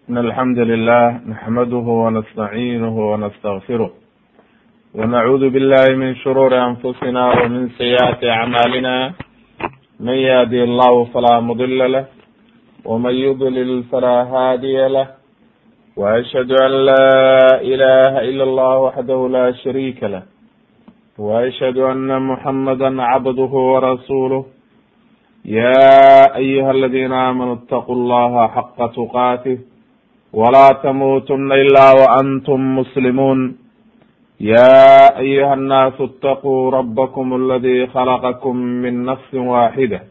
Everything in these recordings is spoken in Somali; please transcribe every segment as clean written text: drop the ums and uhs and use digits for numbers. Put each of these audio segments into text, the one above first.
إن الحمد لله نحمده ونستعينه ونستغفره ونعوذ بالله من شرور أنفسنا ومن سيئات أعمالنا من يهدي الله فلا مضل له ومن يضلل فلا هادي له وأشهد أن لا إله إلا الله وحده لا شريك له وأشهد أن محمدا عبده ورسوله يا أيها الذين آمنوا اتقوا الله حق تقاته ولا تموتن إلا وأنتم مسلمون يا أيها الناس اتقوا ربكم الذي خلقكم من نفس واحدة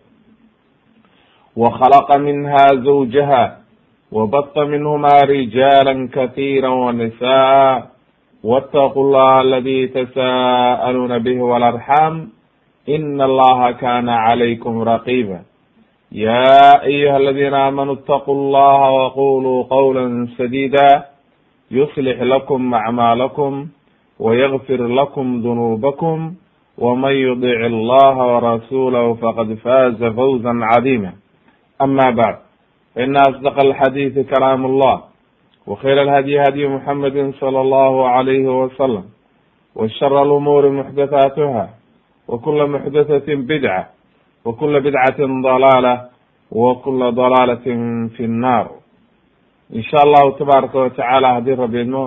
وخلق منها زوجها وبث منهما رجالا كثيرا ونساء واتقوا الله الذي تساءلون به والأرحام إن الله كان عليكم رقيبا يا أيها الذين آمنوا اتقوا الله وقولوا قولا سديدا يصلح لكم أعمالكم ويغفر لكم ذنوبكم ومن يطع الله ورسوله فقد فاز فوزا عظيما أما بعد فإن أصدق الحديث كلام الله وخير الهدي هدي محمد صلى الله عليه وسلم وشر الأمور محدثاتها وكل محدثة بدعة وكل بدعة ضلالة وكل ضلالة في النار إن شاء الله تبارك وتعالى hadii rabi idmo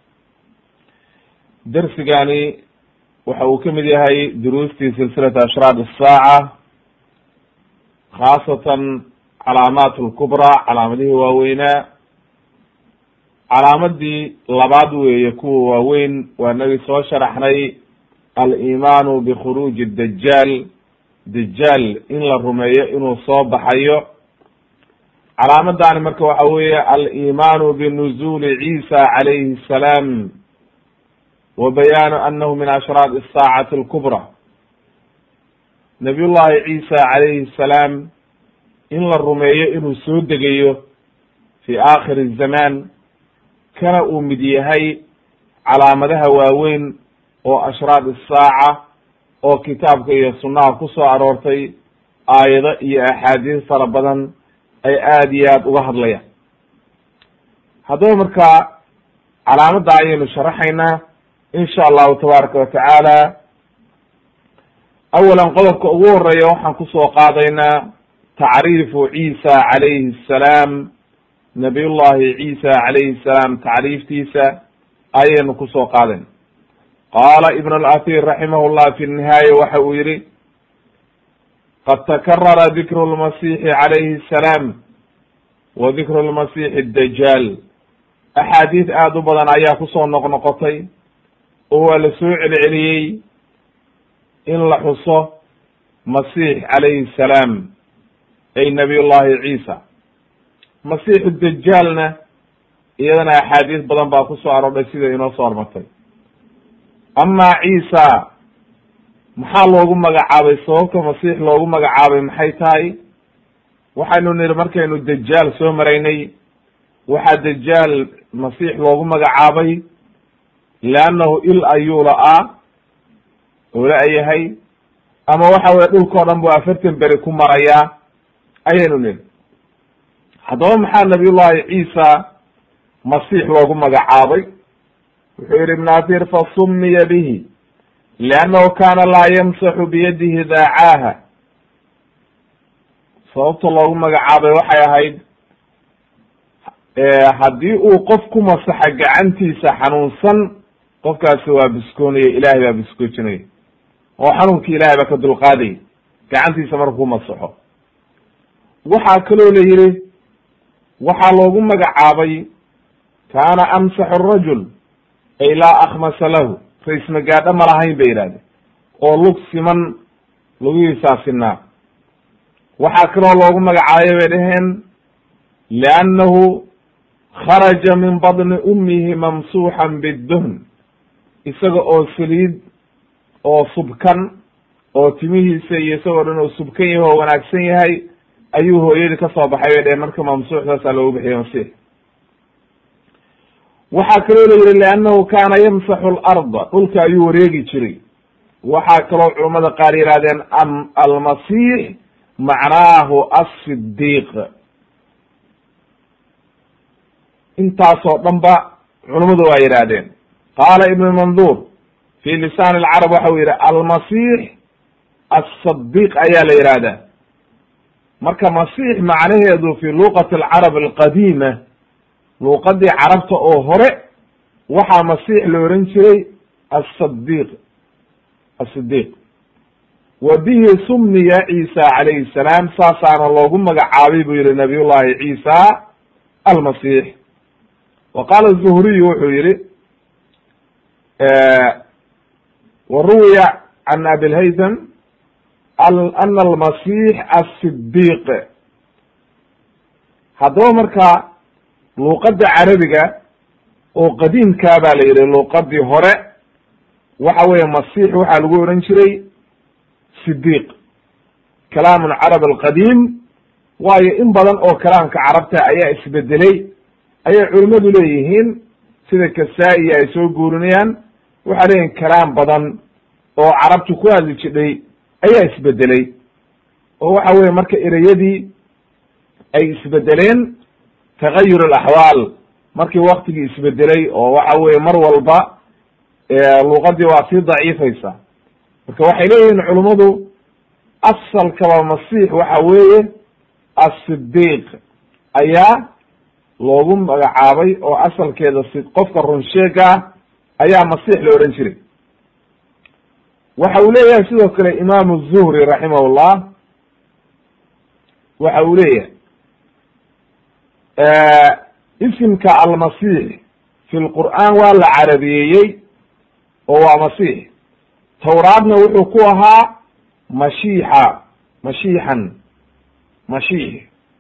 dersigani waxa uu kamid yahay duruustii silsilata ashraad الsaaca khaasatan calaamaat اlkubra calaamadihii waaweynaa calaamadii labaad weeye kuwa waaweyn waa nagi soo sharaxnay alimaanu bikhuruuji dajaal in la rumeeyo inuu soo baxayo calaamadani marka waxa weeye alimaanu binuzuuli ciisa calayhi الsalaam wa bayaanu anahu min ashraad الsaacati اlkubra nabiy llahi ciisa calayhi الsalaam in la rumeeyo inuu soo degayo fi aakhir الzamaan kana uu mid yahay calaamadaha waaweyn oo ashraad الsaaca oo kitaabka iyo sunnaha kusoo aroortay aayado iyo axaadiis fara badan ay aad iyo aad uga hadlayaan haddaba marka calaamadda ayaynu sharaxaynaa insha allahu tabaaraka watacaala awalan qodobka ugu horeeya waxaan kusoo qaadaynaa tacriifu ciisa calayhi الsalaam nabiy llahi ciisa calayhi الsalaam tacriiftiisa ayaynu kusoo qaadayna qaala ibn اlathir raximah llah fi nihaaya waxa uu yihi qad takarara dikru lmasixi calayhi الsalaam wa dikru lmasixi dajaal axaadiis aada u badan ayaa kusoo noqnoqotay oo waa la soo celceliyey in la xuso masix calayhi الsalaam ay nabiy llahi ciisa masixu dajaalna iyadana axaadiis badan baa kusoo aroodhay sida inoo soo hormartay ama ciisa maxaa loogu magacaabay sababta masiix loogu magacaabay maxay tahay waxaynu niri markaynu dajaal soo maraynay waxaa dajaal masiix loogu magacaabay leannahu il ayuu la-aa oo la-yahay ama waxa weye dhulkao dhan bu 40 beri ku marayaa ayaynu niri haddaba maxaa nabiy llahi ciisa masiix loogu magacaabay wuxuu yihi ibn athir fasumiya bihi liannahu kana laa yamsaxu biyadihi daacaaha sababta loogu magacaabay waxay ahayd haddii uu qof ku masaxa gacantiisa xanuunsan qofkaasi waa biskoonaya ilaahay baa biskoojinaya oo xanuunkii ilahay baa ka dulqaadaya gacantiisa markuu ku masaxo waxaa kaloo la yihi waxaa loogu magacaabay kaana amsaxu rajul ay laa akhmasa lahu rays magaadho ma lahayn bay yidhahdeen oo lug siman lugihiisaa sinaa waxaa kaloo loogu magacaabay bay dhaheen liannahu kharaja min badni ummihi mamsuuxan biduhn isaga oo saliid oo subkan oo timihiisa iyo isagoo dhan oo subkan yahay oo wanaagsan yahay ayuu hooyadii kasoo baxay bay dhaheen marka mamsuuxdaasaa loogu bixiyay masiix waxaa kaloo la yihi liannahu kana yamsaxu larda dhulka ayuu wareegi jiray waxaa kaloo culamada qaar yihahdeen almasix macnaahu asidiiq intaasoo dhan ba culummadu waa yidhaahdeen. qaala ibn mandur fi lisaan alcarab waxa uu yidhi almasix asadiq ayaa la yihahdaa. marka masix macnaheedu fi luqati alcarab alqadiima, luuqadii carabta oo hore waxaa masix la oran jiray asadiq asidiq, wa bihi sumiya ciisa calayhi salaam, saasaana loogu magacaabay buu yihi nabiy llahi ciisa almasix. wa qaala zuhriyu wuxuu yihi wa ruwiya can abilhaytham ana almasix asidiq. haddaba marka luuqada carabiga oo qadiimkaa baa la yihi luuqadii hore waxa weeye masix waxaa lagu oran jiray sidiq, kalaamu carab alqadiim, waayo in badan oo kalaamka carabta ayaa isbedelay ayay culimmadu leeyihiin, sida kasaa-i ay soo guurinayaan. waxaa leeyihin kalaam badan oo carabtu ku hadli jidhay ayaa isbedelay, oo waxa weye marka ereyadii ay isbedeleen tagayur alaxwaal, markii waktigii isbedelay oo waxa weye mar walba luuqadii waa sii daciifaysa. marka waxay leeyihiin culummadu asalkaba masix waxa weeye asidiq ayaa loogu magacaabay, oo asalkeeda qofka runsheega ah ayaa masix la ohan jiray. waxa uu leeyahay sidoo kale imaamu zuhri raximahullah, waxa uu leeyahay isimka almasix fi lqur'aan waa la carabiyeeyey oo waa masix. tawraadna wuxuu ku ahaa mashiixan mashiix,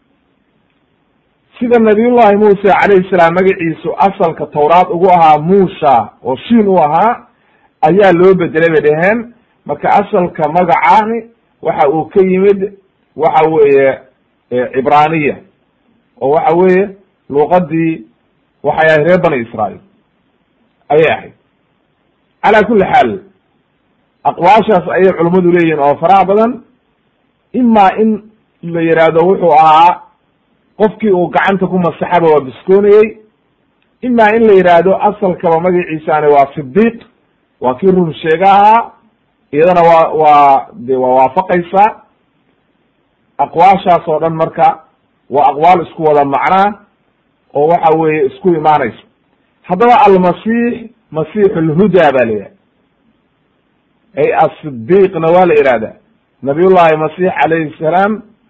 sida nabiyullahi muuse calayhi salaam magaciisu asalka tawraad ugu ahaa muusha oo shiin u ahaa, ayaa loo bedelay bay dhaheen. marka asalka magacaani waxa uu ka yimid waxa weeye cibraaniya, oo waxa weeye luuqadii waxay ahayd reer bani israail ayay ahayd. calaa kulli xaal aqwaashaas ayay culummadu leeyihin oo faraha badan. imaa in la yidhaahdo wuxuu ahaa qofkii uu gacanta ku masaxaba waa biskoonayey, imaa in la yidhaahdo asalkaba magaciisaani waa sidiq, waa kii run sheega ahaa, iyadana waa waafaqaysaa. aqwaashaas oo dhan marka waa aqwaal isku wada macnaa oo waxa weeye isku imaanaysa. haddaba almasix masixu lhuda ba la yidhahda, ay asidiqna waa la yihahdaa. nabiyullahi masix calayhi salaam,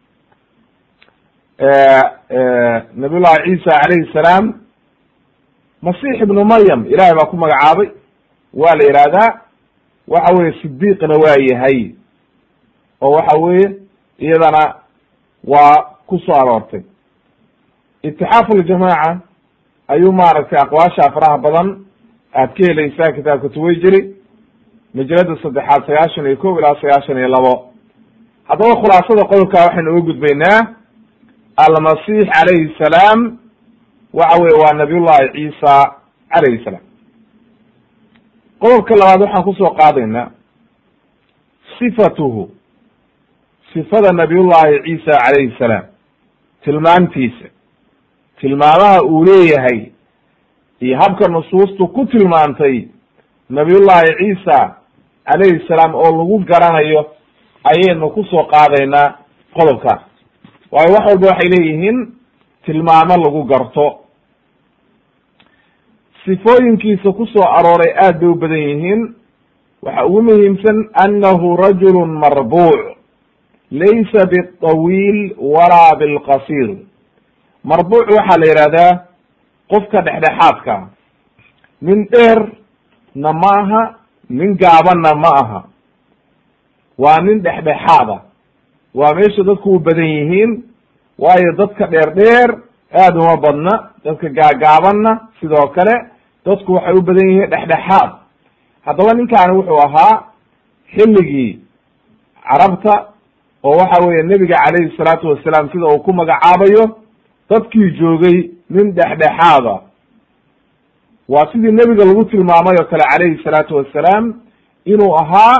nabiyullahi ciisa calayhi salaam masix ibnu maryam ilahay baa ku magacaabay, waa la yihahdaa. waxa weye sidiqna waa yahay, oo waxa weeye iyadana waa ku soo aroortay. itixaaf aljamaaca ayuu maaragtay aqwaasha faraha badan aad ka helaysaa kitaabka tuwayjiri majalada 391 ilaa 92. haddaba khulaasada qodobka waxaynu uga gudbaynaa almasix calayhi salaam waxa weye waa nabiyullahi ciisa calayhi salaam. qodobka labaad waxaan kusoo qaadaynaa sifatuhu, sifada nabiyullahi ciisa calayhi salaam, tilmaantiisa, tilmaamaha uu leeyahay iyo habka nusuustu ku tilmaantay nabiyullahi ciisa calayhi salaam oo lagu garanayo ayaynu kusoo qaadaynaa qodobkaas. waayo wax walba waxay leeyihiin tilmaamo lagu garto. sifooyinkiisa ku soo arooray aad bay u badan yihiin. waxa ugu muhiimsan annahu rajulun marbuuc laysa biطawiil walaa bilqasiir. marbuuc waxaa la yihahdaa qofka dhexdhexaadka, nin dheerna ma aha, nin gaabanna ma aha, waa nin dhexdhexaada. waa meesha dadku u badan yihiin, waayo dadka dheer aad uma badna, dadka gaagaabanna sidoo kale dadku waxay u badan yihiin dhexdhexaad. haddaba ninkaani wuxuu ahaa xilligii carabta, oo waxa weeye nebiga calayhi salaatu wasalaam sida uu ku magacaabayo dadkii joogay nin dhexdhexaada. waa sidii nebiga lagu tilmaamay oo kale calayhi salaatu wasalaam inuu ahaa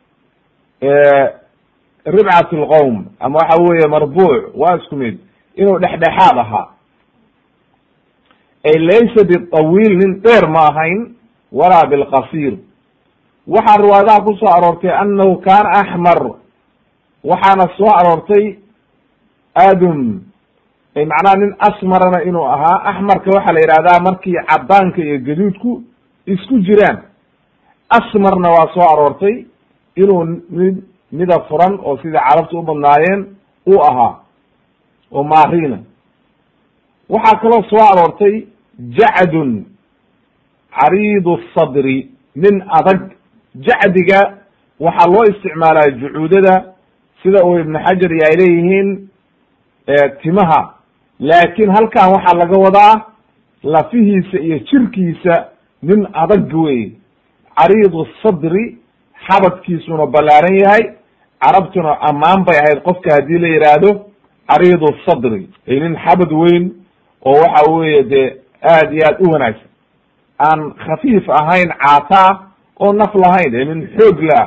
ribcat lqowm, ama waxa weeye marbuuc, waa isku mid, inuu dhexdhexaad ahaa. ay laysa bitawiil nin dheer ma ahayn walaa bilqasiir. waxaa riwaayadaha ku soo aroortay annahu kaana axmar, waxaana soo aroortay adum macnaha nin asmarana inuu ahaa. axmarka waxaa la yidhahdaa markii cadaanka iyo gaduudku isku jiraan. asmarna waa soo aroortay inuu midab furan oo sida carabta u badnaayeen uu ahaa oo maarina. waxaa kaloo soo aroortay jacdun cariidu sadri, nin adag. jacdiga waxaa loo isticmaalaa jucuudada sida uu ibnu xajar iyo ay leeyihiin timaha, laakin halkan waxaa laga wadaa lafihiisa iyo jirkiisa nin adag wey. cariidu sadri, xabadkiisuna ballaaran yahay. carabtuna ammaan bay ahayd qofka haddii la yidhaahdo cariidu sadri, ay nin xabad weyn oo waxa weeye dee aad iyo aad u wanaagsan, aan khafiif ahayn, caataa oo naf lahayn, ee nin xoog la.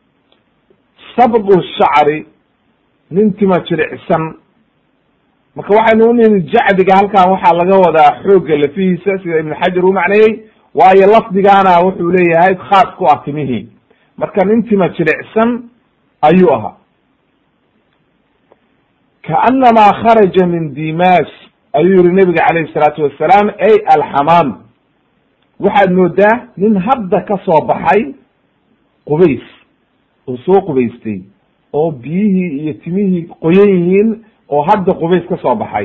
sabdu shacri, nin tima jiricsan. marka waxaynu unihi jacdiga halkan waxaa laga wadaa xoogga lafihiisa sida ibnu xajar u macneeyey, waayo lafdigaana wuxuu leeyahay khaas ku ah timihii. marka nin tima jiricsan ayuu ahaa. kaanamaa kharaja min dimas ayuu yihi nabiga calayhi salaatu wasalaam, ay alxamaam. waxaad moodaa nin hadda ka soo baxay qubays oo soo qubaystay oo biyihii iyo timihii qoyan yihiin oo hadda qubays ka soo baxay.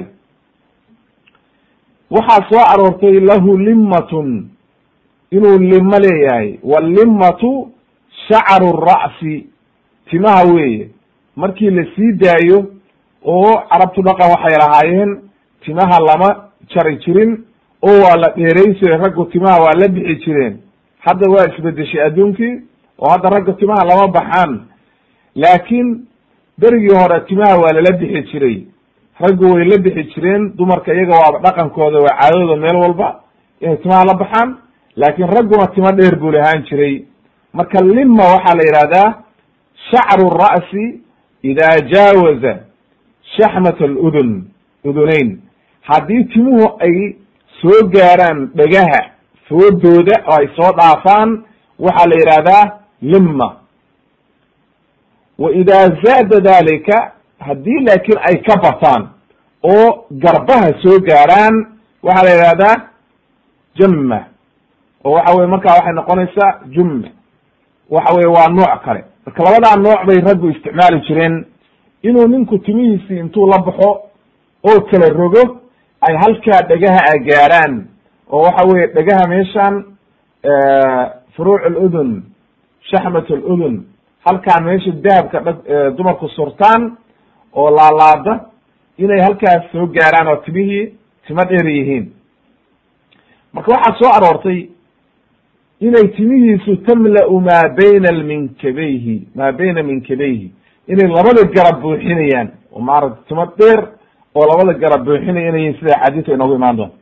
waxaa soo aroortay lahu limmatun, inuu limo leeyahay. wallimmatu shacru ra'si, timaha weeye. markii la sii daayo oo carabtu dhaqan waxay lahaayeen timaha lama jari jirin oo waa la dheeraysiray. raggu timaha waa la bixi jireen. hadda waa isbedeshay adduunkii oo hadda ragga timaha lama baxaan, laakiin berigii hore timaha waa lala bixi jiray. raggu way la bixi jireen, dumarka iyaga waaba dhaqankooda, waa caadadooda meel walba inay timaha la baxaan, laakiin ragguna timo dheer buu lahaan jiray. marka lima waxaa la yidhahdaa shacru ra'si idaa jaawaza shaxmat aludun, udunayn. haddii timuhu ay soo gaaraan dhegaha foodooda oo ay soo dhaafaan, waxaa la yidhahdaa lima. wa idaa zaada dalika, haddii laakiin ay ka bataan oo garbaha soo gaaraan, waxaa la yidhahdaa jamma, oo waxa weye markaa waxay noqonaysaa jumma. waxa weye waa nooc kale. marka labadaa nooc bay raggu isticmaali jireen, inuu ninku timihiisii intuu la baxo oo kala rogo ay halkaa dhegaha a gaaraan, oo waxa weye dhegaha meeshaan furuuc aludun, shaxmat aludun, halkaan meesha dahabka dumarku surtaan oo laalaada, inay halkaas soo gaaraan oo timihii timo dheer yihiin. marka waxaa soo aroortay inay timihiisu tamla'u maa bayna minkabayhi, maa bayna minkabayhi, inay labada garab buuxinayaan oo maaragta timo dheer oo labada garab buuxinaya inay yihin, sida xadiidka inoogu imaan doonto.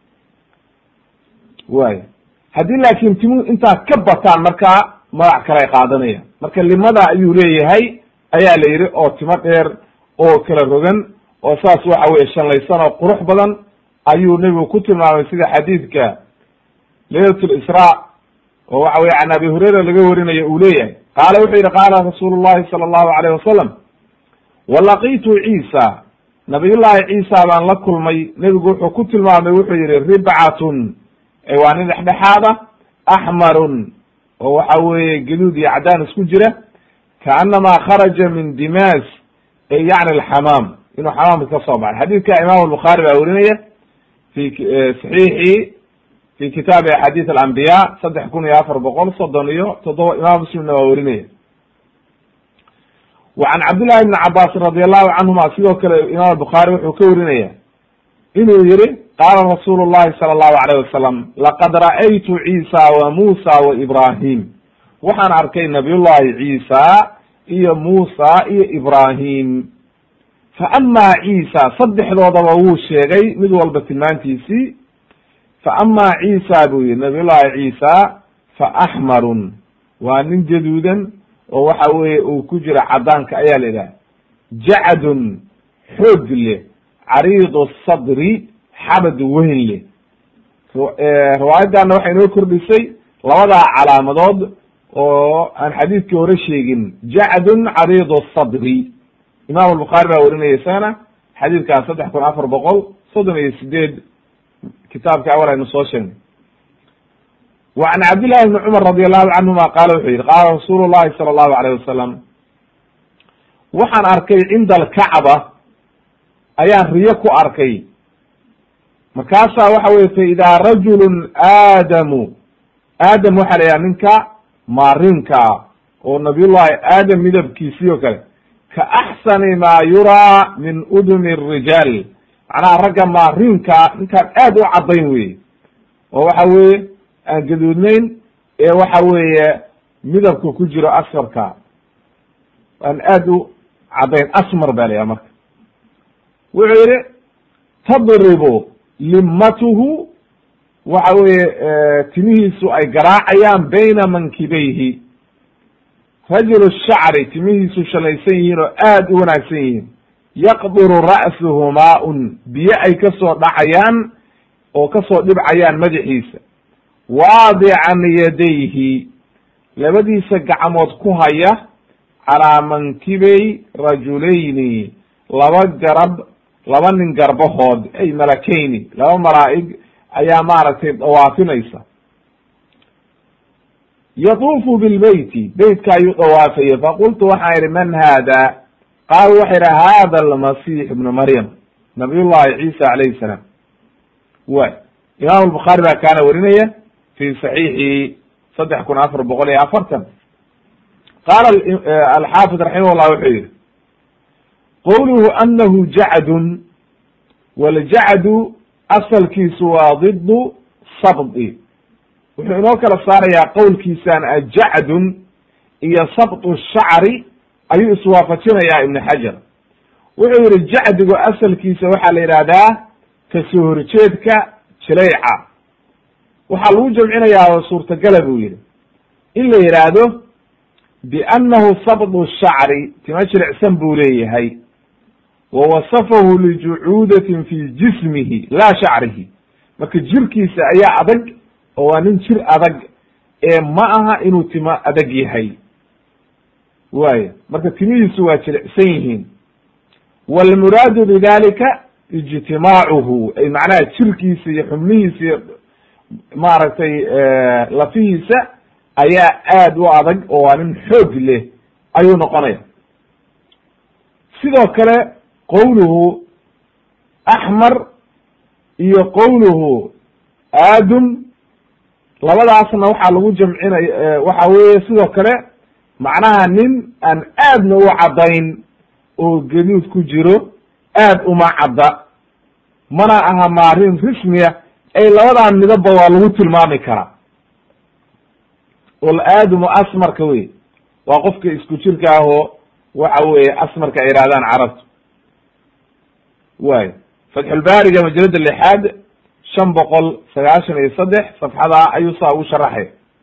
waaya haddii laakiin timuhu intaa ka bataan, markaa magac kale ay qaadanayaan. marka limada ayuu leeyahay ayaa la yidhi, oo timo dheer oo kala rogan oo saas waxa weye shanlaysan oo qurux badan ayuu nebigu ku tilmaamay, sida xadiidka laylat lisraa oo waxa weye can abi hurayra laga warinayo uu leeyahay. qaala wuxuu yidhi qaala rasuulu llahi sala allahu alayh wasalam, walaqitu ciisa, nabiyullahi ciisa baan la kulmay. nebigu wuxuu ku tilmaamay, wuxuu yihi ribcatun, waa nin dhexdhexaada, axmarun oo waxa weeye gaduud iyo cadaan isku jira, kaanamaa kharaja min dimas, yani alxamaam, inuu xamaamka ka soo baxay. xadiidka imam albukhaari baa werinaya fi saxiixi fi kitaabi axaadiis alambiya 3437. imam muslimna waa werinaya. wa can cabdillahi bni cabaasin radi allahu canhuma, sidoo kale imam albukhaari wuxuu ka werinaya inuu yihi qaala rasuulu llahi sala allahu alayh wasalam, laqad ra'aytu ciisa wa muusa wa ibrahim, waxaan arkay nabiyullahi ciisa iyo muusa iyo ibrahim. fa amaa ciisa, saddexdoodaba wuu sheegay mid walba tilmaantiisii. fa amaa ciisa buu yihi nabiyullahi ciisa, fa axmarun, waa nin gaduudan oo waxa weye uu ku jira cadaanka ayaa la yidhaha. jacdun, xoog leh, cariidu sadri, xabad weyn leh. riwaayadana waxay inoo kordhisay labadaa calaamadood oo aan xadiidkii hore sheegin, jacdun cariid sadri. imam albukhaari baa warinaya isagana xadiidkaas 3438 kitaabka awal aynu soo sheegnay. wa can cabdillahi ibni cumar radi allahu canhuma qaala wuxuu yihi qaala rasuulu llahi sala allahu alayh wasalam, waxaan arkay cinda alkacba ayaan riyo ku arkay, markaasaa waxa weye fa idaa rajulun aadam waxaa la yidhaha ninka maarinkaa oo nabiyullahi aadam midabkiisii oo kale, ka axsani maa yuraa min udumi rijaal, macnaha ragga maarinkaa ninkaan aad u caddayn weye, oo waxa weye aan gaduudnayn ee waxa weeye midabka ku jiro asfarka aan aad u caddayn, asmar ba la yidhaha. marka wuxuu yihi tadribu limmatuhu, waxa weye timihiisu ay garaacayaan bayna mankibayhi, rajulu shacri timihiisu shalaysan yihiin oo aad u wanaagsan yihiin, yaqduru ra'suhu maa-un, biyo ay kasoo dhacayaan oo kasoo dhibcayaan madaxiisa, waadican yadayhi, labadiisa gacmood ku haya calaa mankibay rajulayni, laba nin garbahood, ay malakayni, laba malaa'ig ayaa maaragtay dawaafinaysa. yatuufu bilbeyti, beytka ayuu dawaafaya, faqultu waxaan idhi man haada, qaalu waxay idhi hada almasiix ibnu maryam, nabiyullahi ciisa calayhi salaam. way imam albukhaari baa kaana warinaya fi saxiixi 3440. qaala alxaafid raximah llah wuxuu yihi qowluhu anahu jacdun, waljacdu asalkiisu waa didu sabdi. wuxuu inoo kala saarayaa qowlkiisaan ajacdun iyo sabtu shacri ayuu iswaafajinayaa ibn xajar. wuxuu yihi jacdigu asalkiisa waxaa la yidhahdaa kasoo horjeedka jilayca, waxaa lagu jamcinayaa oo suurtagala buu yihi in la yidhaahdo biannahu sabdu shacri, tima jilicsan buu leeyahay, wawasafahu lijucuudatin fi jismihi laa shacrihi, marka jirkiisa ayaa adag oo waa nin jir adag ee ma aha inuu timo adag yahay. waaya marka timihiisu waa jilicsan yihiin. walmuraadu bidalika ijtimaacuhu, ay macnaha jirkiisa iyo xubnihiisa iyo maaragtay lafihiisa ayaa aad u adag oo waa nin xoog leh ayuu noqonaya. sidoo kale qowluhu axmar iyo qowluhu aadum, labadaasna waxaa lagu jamcinaya waxa weye sidoo kale macnaha nin aan aadna u caddayn oo gaduud ku jiro, aad uma cadda, mana aha maarin rismiya, ay labadan midabba waa lagu tilmaami karaa. walaadamu asmarka wey waa qofka isku jirka ahoo waxa weye asmarka ay yidhahdaan carabtu. way fatxulbaariga majalada 6 593 safxada ayuu saa ugu sharaxay.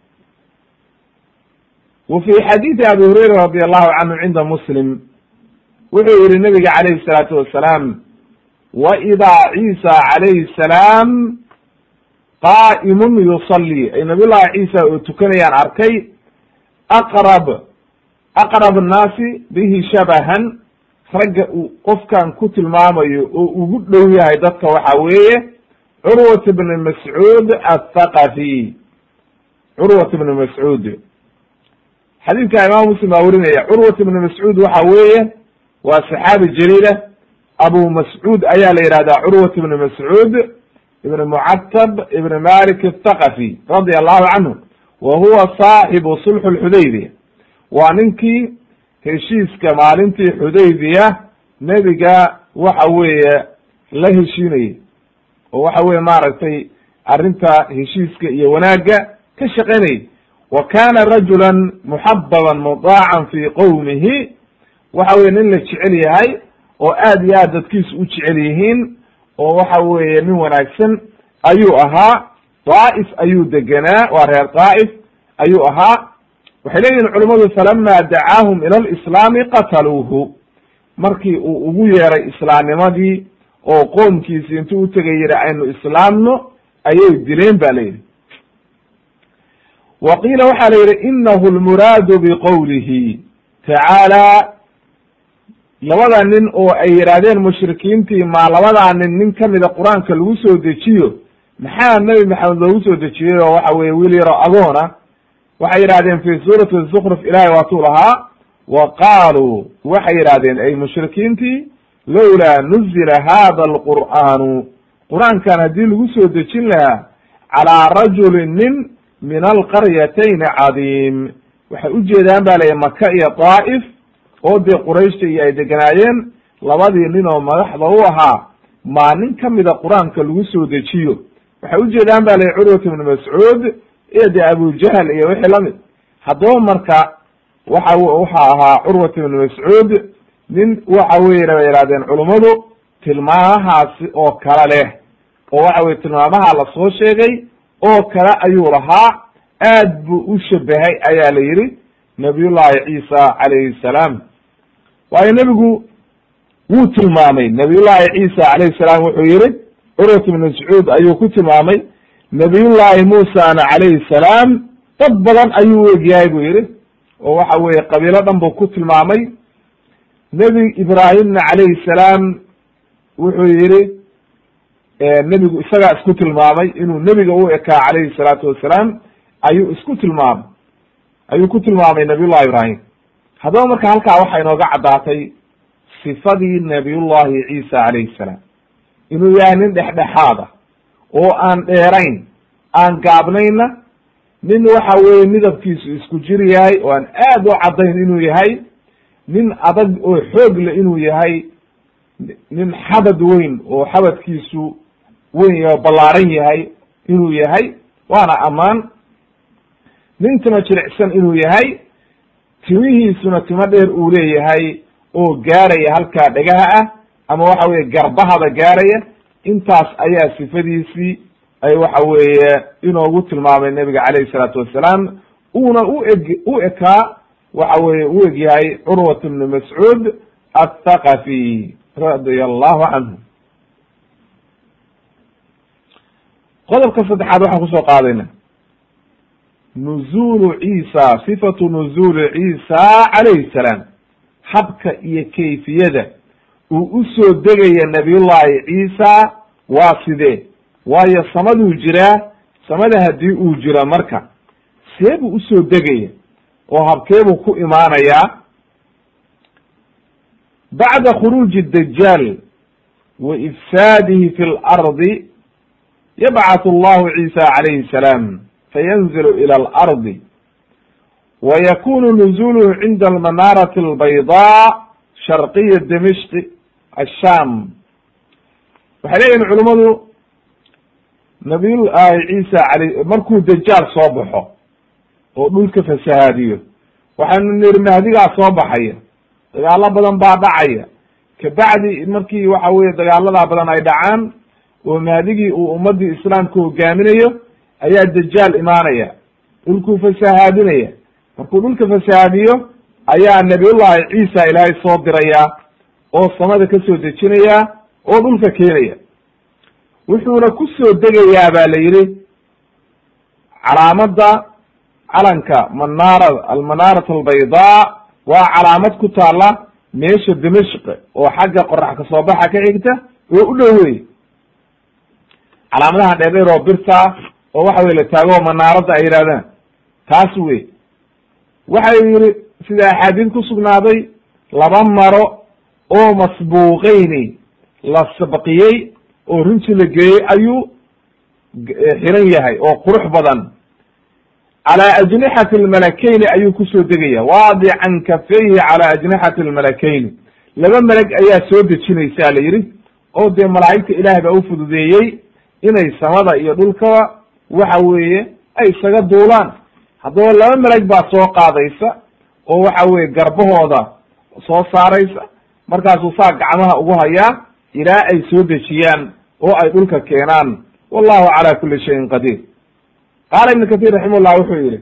wa fi xadiidi abi hurayra radi allahu canhu cinda muslim wuxuu yihi nabiga calayhi الsalaatu wasalaam, wa idaa ciisa calayhi الsalaam qaa'imun yusalli, ay nabiy llahi ciisa oo tukanayaan arkay, aqrab annaasi bihi shabahan, ragga uu qofkan ku tilmaamayo oo ugu dhow yahay dadka waxa weeye curwat bn mascuud athaqafi. curwat bn mascuud xadiidka imam muslim baa werinaya. curwat bn mascuud waxa weeye waa saxaabi jaliila, abu mascuud ayaa la yihahdaa curwat bn mascuud ibn mucatab ibn malik athaqafi radi allahu canhu, wa huwa saaxibu sulx lxudaybiya, waa ninkii heshiiska maalintii xudaybiya nebiga waxa weeye la heshiinayay, oo waxa weye maaragtay arrinta heshiiska iyo wanaagga ka shaqaynayay. wa kana rajulan muxababan mudaacan fi qowmihi, waxa weye nin la jecel yahay oo aad iyo aad dadkiisu u jecel yihiin, oo waxa weeye nin wanaagsan ayuu ahaa. daa'if ayuu degenaa, waa reer daa'if ayuu ahaa. waxay leeyihin culimmadu falama dacaahum ila lislaami qataluuhu, markii uu ugu yeeray islaamnimadii oo qoomkiisi intuu utegay yihi aynu islaamno, ayay dileen ba la yidhi wa qiila waxaa la yidhi inahu lmuraadu biqowlihi tacaala labada nin oo ay yidhaahdeen mushrikiintii maa labadaa nin kamida qur-aanka lagu soo dejiyo maxaa nebi maxamed loogu soo dejiyey oo waxa weye wiil yaro agoona waxay yidhahdeen fi suurati zukruf ilahay waatuu lahaa wa qaaluu waxay yidhahdeen ay mushrikiintii lowlaa nuzila hada alqur'aanu qur-aankan haddii lagu soo dejin lahaa calaa rajulin nin min alqaryatayni cadiim waxay ujeedaan ba layihi maka iyo daa'if oo dee qurayshta iyo ay deganaayeen labadii nin oo madaxda u ahaa maa nin kamida qur-aanka lagu soo dejiyo waxay ujeedaan ba layihi curwat ibnu mascuud iyo dee abujahal iyo wixii lamid haddaba marka waxa ahaa curwat ibnu mascuud nin waxa weye bay yihahdeen culummadu tilmaamahaasi oo kale leh oo waxa weye tilmaamaha lasoo sheegay oo kale ayuu lahaa aad buu u shabahay ayaa la yidhi nabiyullahi ciisa calayhi salaam waayo nebigu wuu tilmaamay nabiyullahi ciisa calayhi salaam wuxuu yihi curwat ibnu mascuud ayuu ku tilmaamay nabiyullahi muusana calayhi salaam dad badan ayuu u egyahay buu yihi oo waxa weye qabiilo dhan buu ku tilmaamay nebi ibraahimna calayhi salaam wuxuu yihi nebigu isagaa isku tilmaamay inuu nebiga u ekaa calayhi salaatu wasalaam ayuu isku tilmaamay ayuu ku tilmaamay nabiyullahi ibraahim haddaba marka halkaa waxaa inooga caddaatay sifadii nabiyullahi ciisa calayhi salaam inuu yahay nin dhexdhexaada oo aan dheerayn aan gaabnayna nin waxa weye midabkiisu isku jir yahay oo aan aad u caddayn inuu yahay nin adag oo xoog le inuu yahay nin xabad weyn oo xabadkiisu weyn oo ballaaran yahay inuu yahay waana ammaan nin tima jilicsan inuu yahay timihiisuna timo dheer uu leeyahay oo gaaraya halkaa dhegaha ah ama waxa weye garbahada gaaraya intaas ayaa sifadiisii ay waxa weeye inoogu tilmaamay nebiga calayhi salaatu wassalaam uuna u ekaa waxa weye u eg yahay curwat ibnu mascuud athaqafi radia allahu canhu qodobka saddexaad waxaan kusoo qaadayna nuzulu ciisa sifatu nuzuli ciisa calayhi salaam habka iyo kayfiyada uu usoo degaya nabiyullahi ciisa waa sidee waayo samaduu jiraa samada haddii uu jiro marka see buu usoo degaya oo habkeebuu ku imaanayaa bacda khuruuji dajaal wa ifsaadihi fi lardi yabcathu allahu ciisa calayhi salaam fayanzilu ila alardi wa yakunu nuzuluhu cinda almanaarati albaydaa sharqiya dimishqi asham waxay leeyihin culummadu nabiyullahi ciisa alay markuu dajaal soo baxo oo dhulka fasahaadiyo waxaanu niri mahdigaa soo baxaya dagaalo badan baa dhacaya kabacdi markii waxa weye dagaaladaa badan ay dhacaan oo mahdigii uu ummadii islaamka hogaaminayo ayaa dajaal imaanaya dhulkuu fasahaadinaya markuu dhulka fasahaadiyo ayaa nabiyullahi ciisa ilaahay soo diraya oo samada kasoo dejinaya oo dhulka keenaya wuxuuna ku soo degayaa ba la yidhi calaamada calanka almanaarat albaydaa waa calaamad ku taala meesha dimashq oo xagga qorax kasoo baxa ka xigta oo u dhow wey calaamadaha dheerdheer oo birta oo waxa weye la taago manaaradda ay yidhahdaan taas wey waxay yihi sida axaadiid ku sugnaaday laba maro oo masbuuqeyni la sabqiyey oo runti la geeyey ayuu xiran yahay oo qurux badan calaa ajnixati almalakeyni ayuu kusoo degaya waadican kafeyhi calaa ajnixati almalakeyni laba meleg ayaa soo dejinaysaa la yidhi oo dee malaa'igta ilaah baa ufududeeyey inay samada iyo dhulkaba waxa weeye ay isaga duulaan haddaba laba meleg baa soo qaadaysa oo waxa weye garbahooda soo saaraysa markaasuu saa gacmaha ugu hayaa ilaa ay soo dejiyaan oo ay dhulka keenaan wallahu calaa kuli shayin qadiir qaala ibn kathir raximahullah wuxuu yihi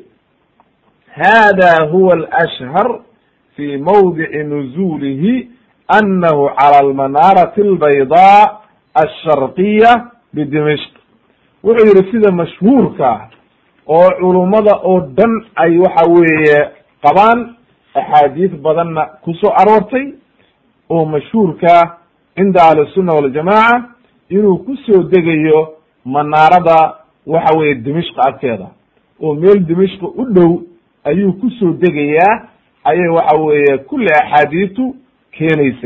hada huwa alashhar fi mawdici nuzulihi anahu cala almanaarati albaydaa alsharqiya bidimishq wuxuu yihi sida mashhuurka oo culummada oo dhan ay waxa weeye qabaan axaadiis badanna kusoo aroortay oo mashhuurka cinda ahlisunna waljamaaca inuu kusoo degayo manaarada waxa weeye dimishq agteeda oo meel dimishq u dhow ayuu kusoo degayaa ayay waxa weeye kulli axaadiistu keenaysa.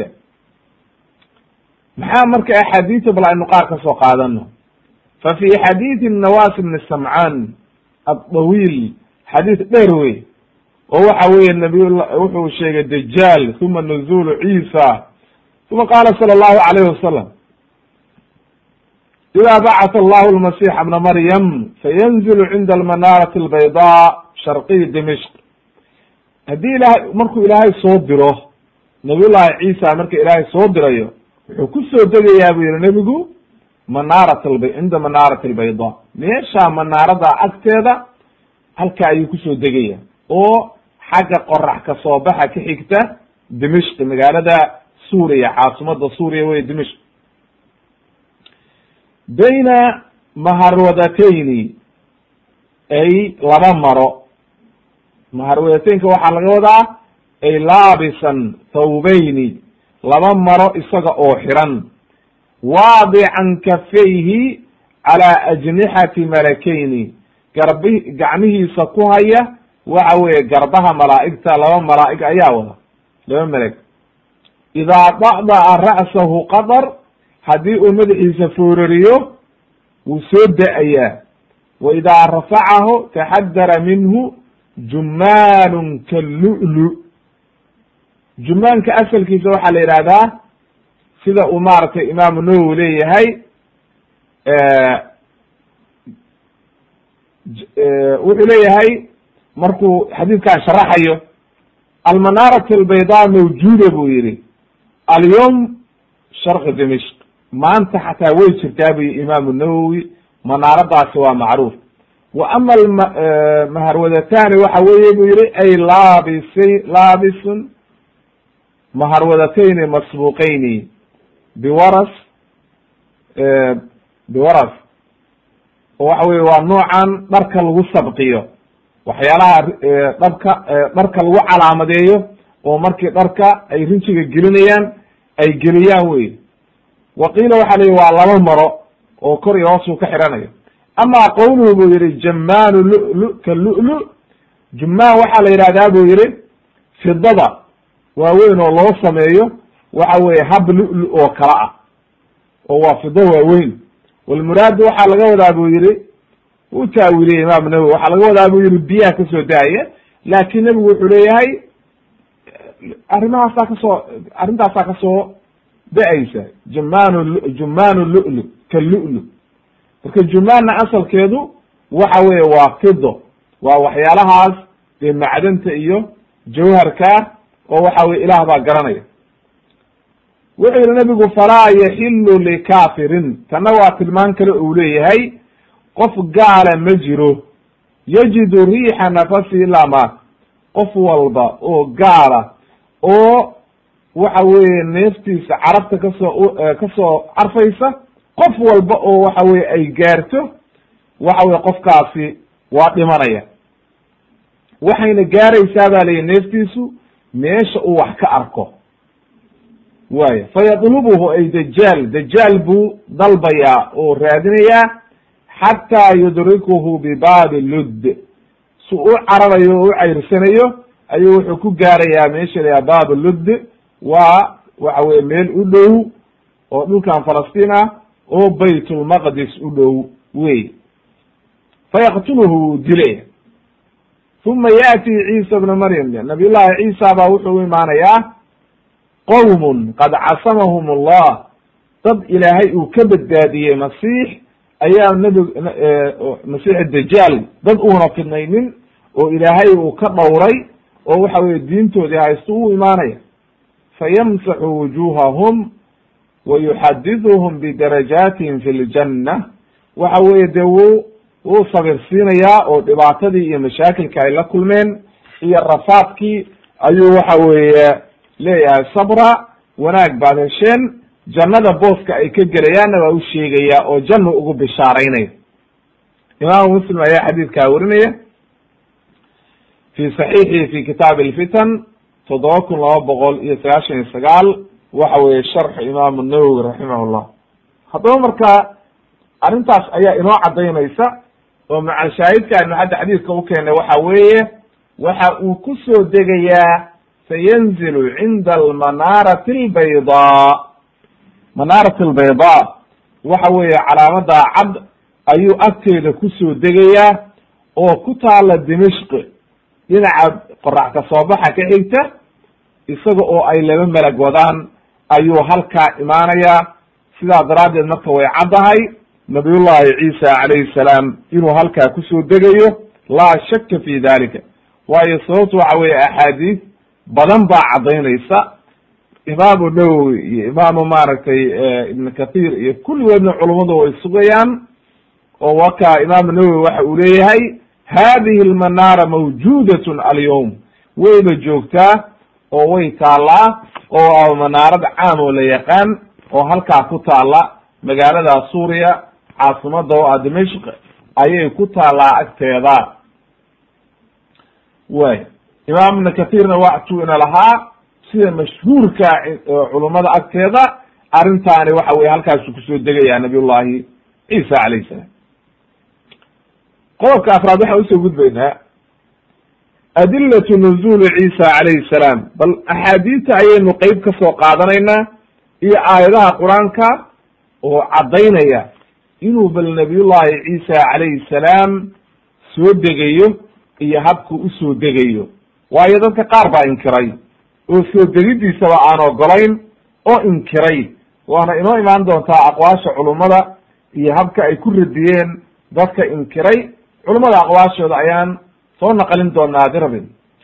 maxaa marka axaadiista bal aynu qaar ka soo qaadano. fa fi xadiidi nawas bni samcaan addawiil xadiis dheer wey oo waxa weeye wuxuu sheegay dajaal uma nuzulu ciisa uma qaala sala allahu alayhi wasalam ida bacata allahu almasix bna maryam fayanzilu cinda almanaarati albayda sharqiy dimishq. haddii ilahay markuu ilaahay soo diro nabiy llahi ciisa marka ilaahay soo dirayo wuxuu kusoo degayaa buu yihi nebigu cinda manaarati albayda, meesha manaarada agteeda halka ayuu kusoo degaya oo xagga qorax ka soo baxa ka xigta dimishq, magaalada suuriya, caasimada suuriya wey dimishq. bayna maharwadatayni ay laba maro, maharwadateynka waxaa laga wadaa ay laabisan thawbayni, laba maro isaga oo xiran, waadican kafayhi calaa ajnixati malakayni, gacmihiisa ku haya waxa weeye garbaha malaa'igta, laba malaa'ig ayaa wada, laba meleg. idaa da'da'a ra'sahu qadar, haddii uu madaxiisa foorariyo wuu soo da-ayaa. wa idaa rafacahu taxadara minhu jumaanun kallu'lu. jumaanka asalkiisa waxaa la yidhahdaa sida uu maaragtay imaamu nawowi leeyahay wuxuu leeyahay markuu xadiidkan sharaxayo almanaarat albayda mawjuuda buu yihi alyawm sharqi dimishq, maanta xataa way jirtaa bu imaamu nawowi, manaaradaasi waa macruuf. wa ama maharwadatani waxa weeye buu yihi ay laabisun maharwadatayni masbuuqayni biwaras oo waxa weye waa noocan dharka lagu sabqiyo, waxyaalaha dharka lagu calaamadeeyo oo markii dharka ay rinjiga gelinayaan ay geliyaan wey. waqiila waxa la yihi waa laba maro oo kor iyo hoos uu ka xiranayo. ama qowluhu buu yihi jamaanu lulu ka lulu, jumaan waxaa la yidhahdaa buu yihi fidada waaweyn oo loo sameeyo waxa weye hab lulu oo kala ah oo waa fido waaweyn. walmuraadu waxaa laga wadaa buu yihi u taawiliyey imaam nawowi, waxaa laga wadaa buu yihi biyaha kasoo da-aya, laakin nebigu wuxuu leeyahay arrintaasaa kasoo da-aysa jumaanu lulu ka lulu. marka jumaanna asalkeedu waxa weye waa fido, waa waxyaalahaas dee macdanta iyo jawharka oo waxa weye ilaah baa garanaya. wuxuu yihi nabigu falaa yaxilu likafirin, tanna waa tilmaan kale uu leeyahay qof gaala ma jiro yajidu riixa nafasi ilaa maat, qof walba oo gaala oo waxa weeye neeftiisa carabta kasoo carfaysa, qof walba oo waxa weye ay gaarto waxa weye qofkaasi waa dhimanaya. waxayna gaaraysaa baa layihi neeftiisu meesha uu wax ka arko waaya. fayadlubuhu ay dajaal buu dalbayaa oo raadinayaa xataa yudrikuhu bibaabi ludd, si u cararayo oo u cayrsanayo ayuu wuxuu ku gaarayaa meesha la baabu ludd, waa waxa weye meel u dhow oo dhulkan falastiin ah oo baytulmaqdis u dhow wey. fayaqtuluhu wuu dilaya. uma yaati ciisa bna maryam, nabiy llahi ciisa baa wuxuu u imaanayaa qowmun qad casamahum allah, dad ilaahay uu ka badbaadiyey masiix ayaa masiix dajaal, dad uuna fidnaynin oo ilaahay uu ka dhowray oo waxa weye diintoodii haysto u imaanaya. fayamsaxu wujuhahum wa yuxadiduhum bidarajaatihim fi ljanna, waxa weye dee wuu sabirsiinayaa oo dhibaatadii iyo mashaakilka ay la kulmeen iyo rafaadkii ayuu waxa weeye leeyahay sabra, wanaag baad hesheen, jannada booska ay ka gelayaanna waa u sheegayaa oo jannu ugu bishaaraynaya. imaamu muslim ayaa xadiidkaa warinaya fi saxiixi fi kitaab alfitan 7299 waxa weeye sharx imaamu nawowi raximahullah. haddaba marka arrintaas ayaa inoo cadaynaysa oo macalshaahidka aynu hadda xadiidka u keenay waxa weeye waxa uu ku soo degayaa sayanzilu cinda almanaarati albaydaa. manaarat albaydaa waxa weeye calaamada cad ayuu agteeda kusoo degayaa oo ku taala dimashq dhinaca qorax ka soo baxa ka xigta, isaga oo ay laba melag wadaan ayuu halkaa imaanayaa. sidaa daraaddeed marka way caddahay nabiyullahi ciisa calayhi salaam inuu halkaa kusoo degayo, laa shaka fi dalika. waayo sababtu waxa weeye axaadiis badan baa caddaynaysa. imaamu nawowi iyo imaamu maaragtay ibn kathir iyo kulligoodna culummadu way sugayaan, oo waka imaamu nawowi waxa uu leeyahay hadihi almanaara mawjudatun alyawm, wayba joogtaa oo way taallaa, oo manaarad caam oo la yaqaan oo halkaa ku taalla magaalada suuriya caasimada oo ah dimashq ayay ku taallaa agteeda. way imaam ibn kathirna waxtuu ina lahaa sida mashhuurka culummada agteeda arrintaani waxa weye halkaasu kusoo degaya nabiyullahi ciisa calayhi salaam. qodobka afraad waxaan usoo gudbaynaa adilatu nuzuli ciisa calayhi salaam. bal axaadiista ayaynu qeyb ka soo qaadanaynaa iyo aayadaha qur-aanka oo caddaynaya inuu bal nabiyullahi ciisa calayhi salaam soo degayo iyo habku usoo degayo. waayo dadka qaar baa inkiray oo soo degidiisaba aan ogolayn oo inkiray, waana inoo imaan doontaa aqwaasha culummada iyo habka ay ku radiyeen dadka inkiray. culummada aqwaashooda ayaan soo naqlin doonaa hadi rabin.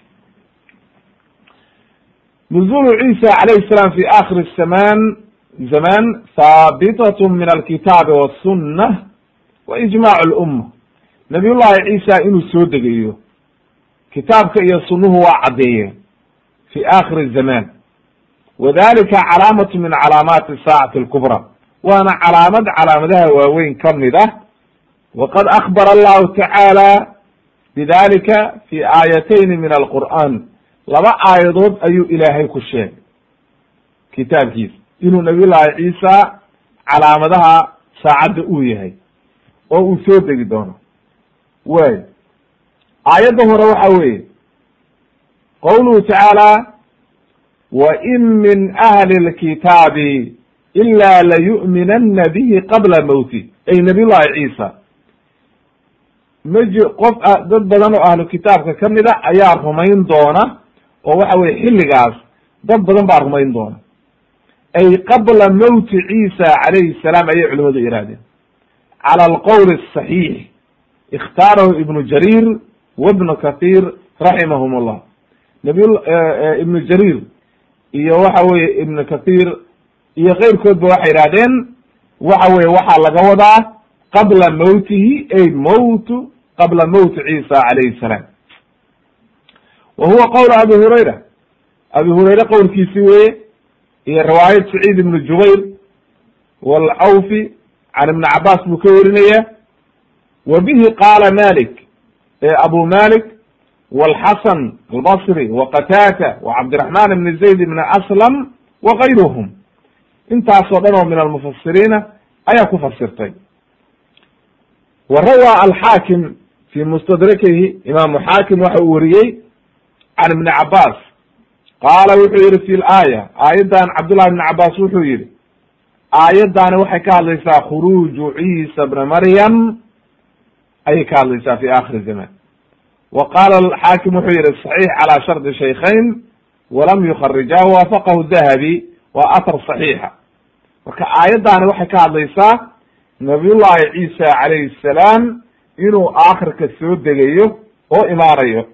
nuzulu ciisa calayhi salaam fi akhir zaman haabitat min alkitaabi wasunna wa ijmac lumma. nabiyullahi ciisa inuu soo degayo kitaabka iyo sunnuhu waa caddeeyeen fi akhir zaman, wadalika calaamat min calaamaati saacati alkubra, waana calaamad calaamadaha waaweyn kamid ah. waqad akbara allahu tacaala bidalika fi aayatayn min alqur'an, laba aayadood ayuu ilaahay ku sheegay kitaabkiisa inuu nabiyullahi ciisa calaamadaha saacadda uu yahay oo uu soo degi doono. way aayadda hore waxa weeye qawluhu tacaala wain min ahli lkitaabi ila layu'minana bihi qabla mawti, ay nabiyullahi ciisa maji qof dad badan oo ahlu kitaabka kamid a ayaa rumayn doona, oo waxa weye xilligaas dad badan baa rumayn doona, ay qabla mawti ciisa calayhi salaam ayay culimadu yihaahdeen cala alqowl asaxiix ikhtaarahu ibnu jarir wabnu kathir raximahum llah. ibnu jarir iyo waxa weye ibnu kathir iyo keyrkoodba waxay yihahdeen waxa weye waxaa laga wadaa qabla mawtihi ay qabla mawti ciisa calayhi salaam. wa huwa qowl abi hurayra qowlkiisi weye iyo riwaayad saciid ibnu jubayr walcawfi can ibni cabas buu ka warinaya. wa bihi qaala malik abu malik walxasan albasri waqatata wacabdiraxman ibni zayd ibni aslam wakayruhum. intaasoo dhan oo min almufasiriina ayaa ku fasirtay. wa rawaa alxaakim fi mustadrakihi, imaamu xaakim waxa uu wariyey can ibni cabas qaala wuxuu yihi fi laaya, aayaddan cabdullahi ibni cabas wuxuu yihi aayaddaani waxay ka hadlaysaa khuruuju ciisa bna maryam ayay ka hadlaysaa fi akhir zaman. wa qaala alxaakim wuxuu yihi saxiix calaa shardi shaykhayn walam yukharijah waafaqahu dahabi, waa athar saxiixa. marka aayaddaani waxay ka hadlaysaa nabiyullahi ciisa calayhi salaam inuu aakhirka soo degayo oo imaanayo.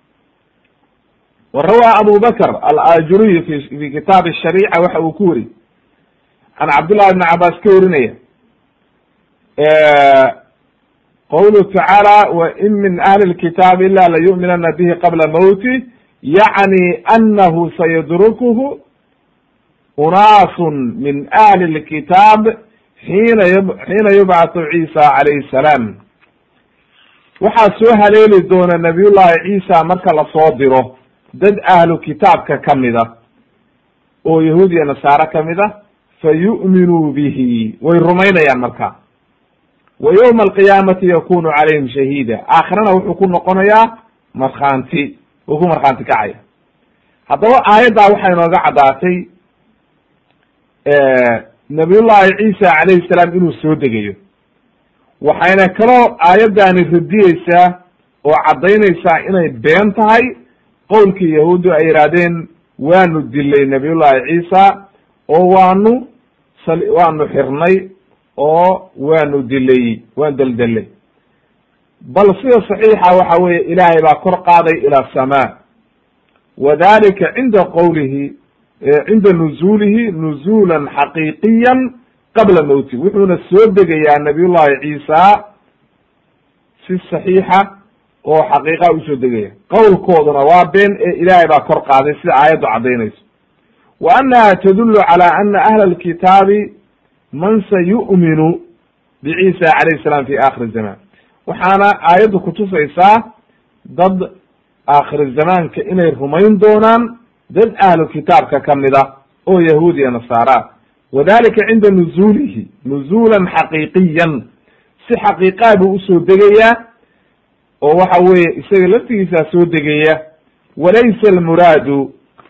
wa rawaa abu bakr alajuriy fi kitaab shariica waxa uu ku weri can cabdullahi ibni cabas ka warinaya qawluhu tacaala wain min ahli lkitaabi ila layu'minana bihi qabla mawti, yacni anahu sayadrukuhu unaasun min ahli lkitaab xiina yubcathu ciisa calayhi salaam. waxaa soo haleeli doona nabiyullahi ciisa marka lasoo diro dad ahlu kitaabka kamid a oo yahuud iyo nasaare kamid a fa yu'minuu bihi way rumaynayaan marka wa yawma alqiyaamati yakunu calayhim shahiida aakhirana wuxuu ku noqonayaa markhaanti uu ku markhaanti kacaya. haddaba aayaddaa waxay inooga caddaatay nabiyullahi ciisa calayhi salaam inuu soo degayo, waxayna kaloo aayaddaani radiyeysaa oo caddaynaysaa inay been tahay qowlkii yahuuddu ay yidhaahdeen waanu dilay nabiyullahi ciisa oo waanu xirnay oo waanu dilay waan deldelay. bal sida saxiixa waxa weeye ilaahay baa kor qaaday ila samaa, wadalika cinda qowlihi cinda nuzuulihi nuzuulan xaqiiqiyan qabla mowti, wuxuuna soo degayaa nabiyullahi ciisa si saxiixa oo xaqiiqa usoo degaya. qowlkooduna waa been ee ilaahay baa kor qaaday sida aayaddu caddaynayso. wa annaha tadullu cala ana ahla alkitaabi man sayu'minu biciisa calayhi salaam fi aakhiri zaman, waxaana aayaddu kutusaysaa dad aakhiri zamaanka inay rumayn doonaan dad ahlu kitaabka kamid a oo yahuud iyo nasaara. wadalika cinda nuzuulihi nuzuulan xaqiiqiyan, si xaqiiqaa buu usoo degayaa oo waxa weeye isaga laftigiisaa soo degaya. walaysa almuraadu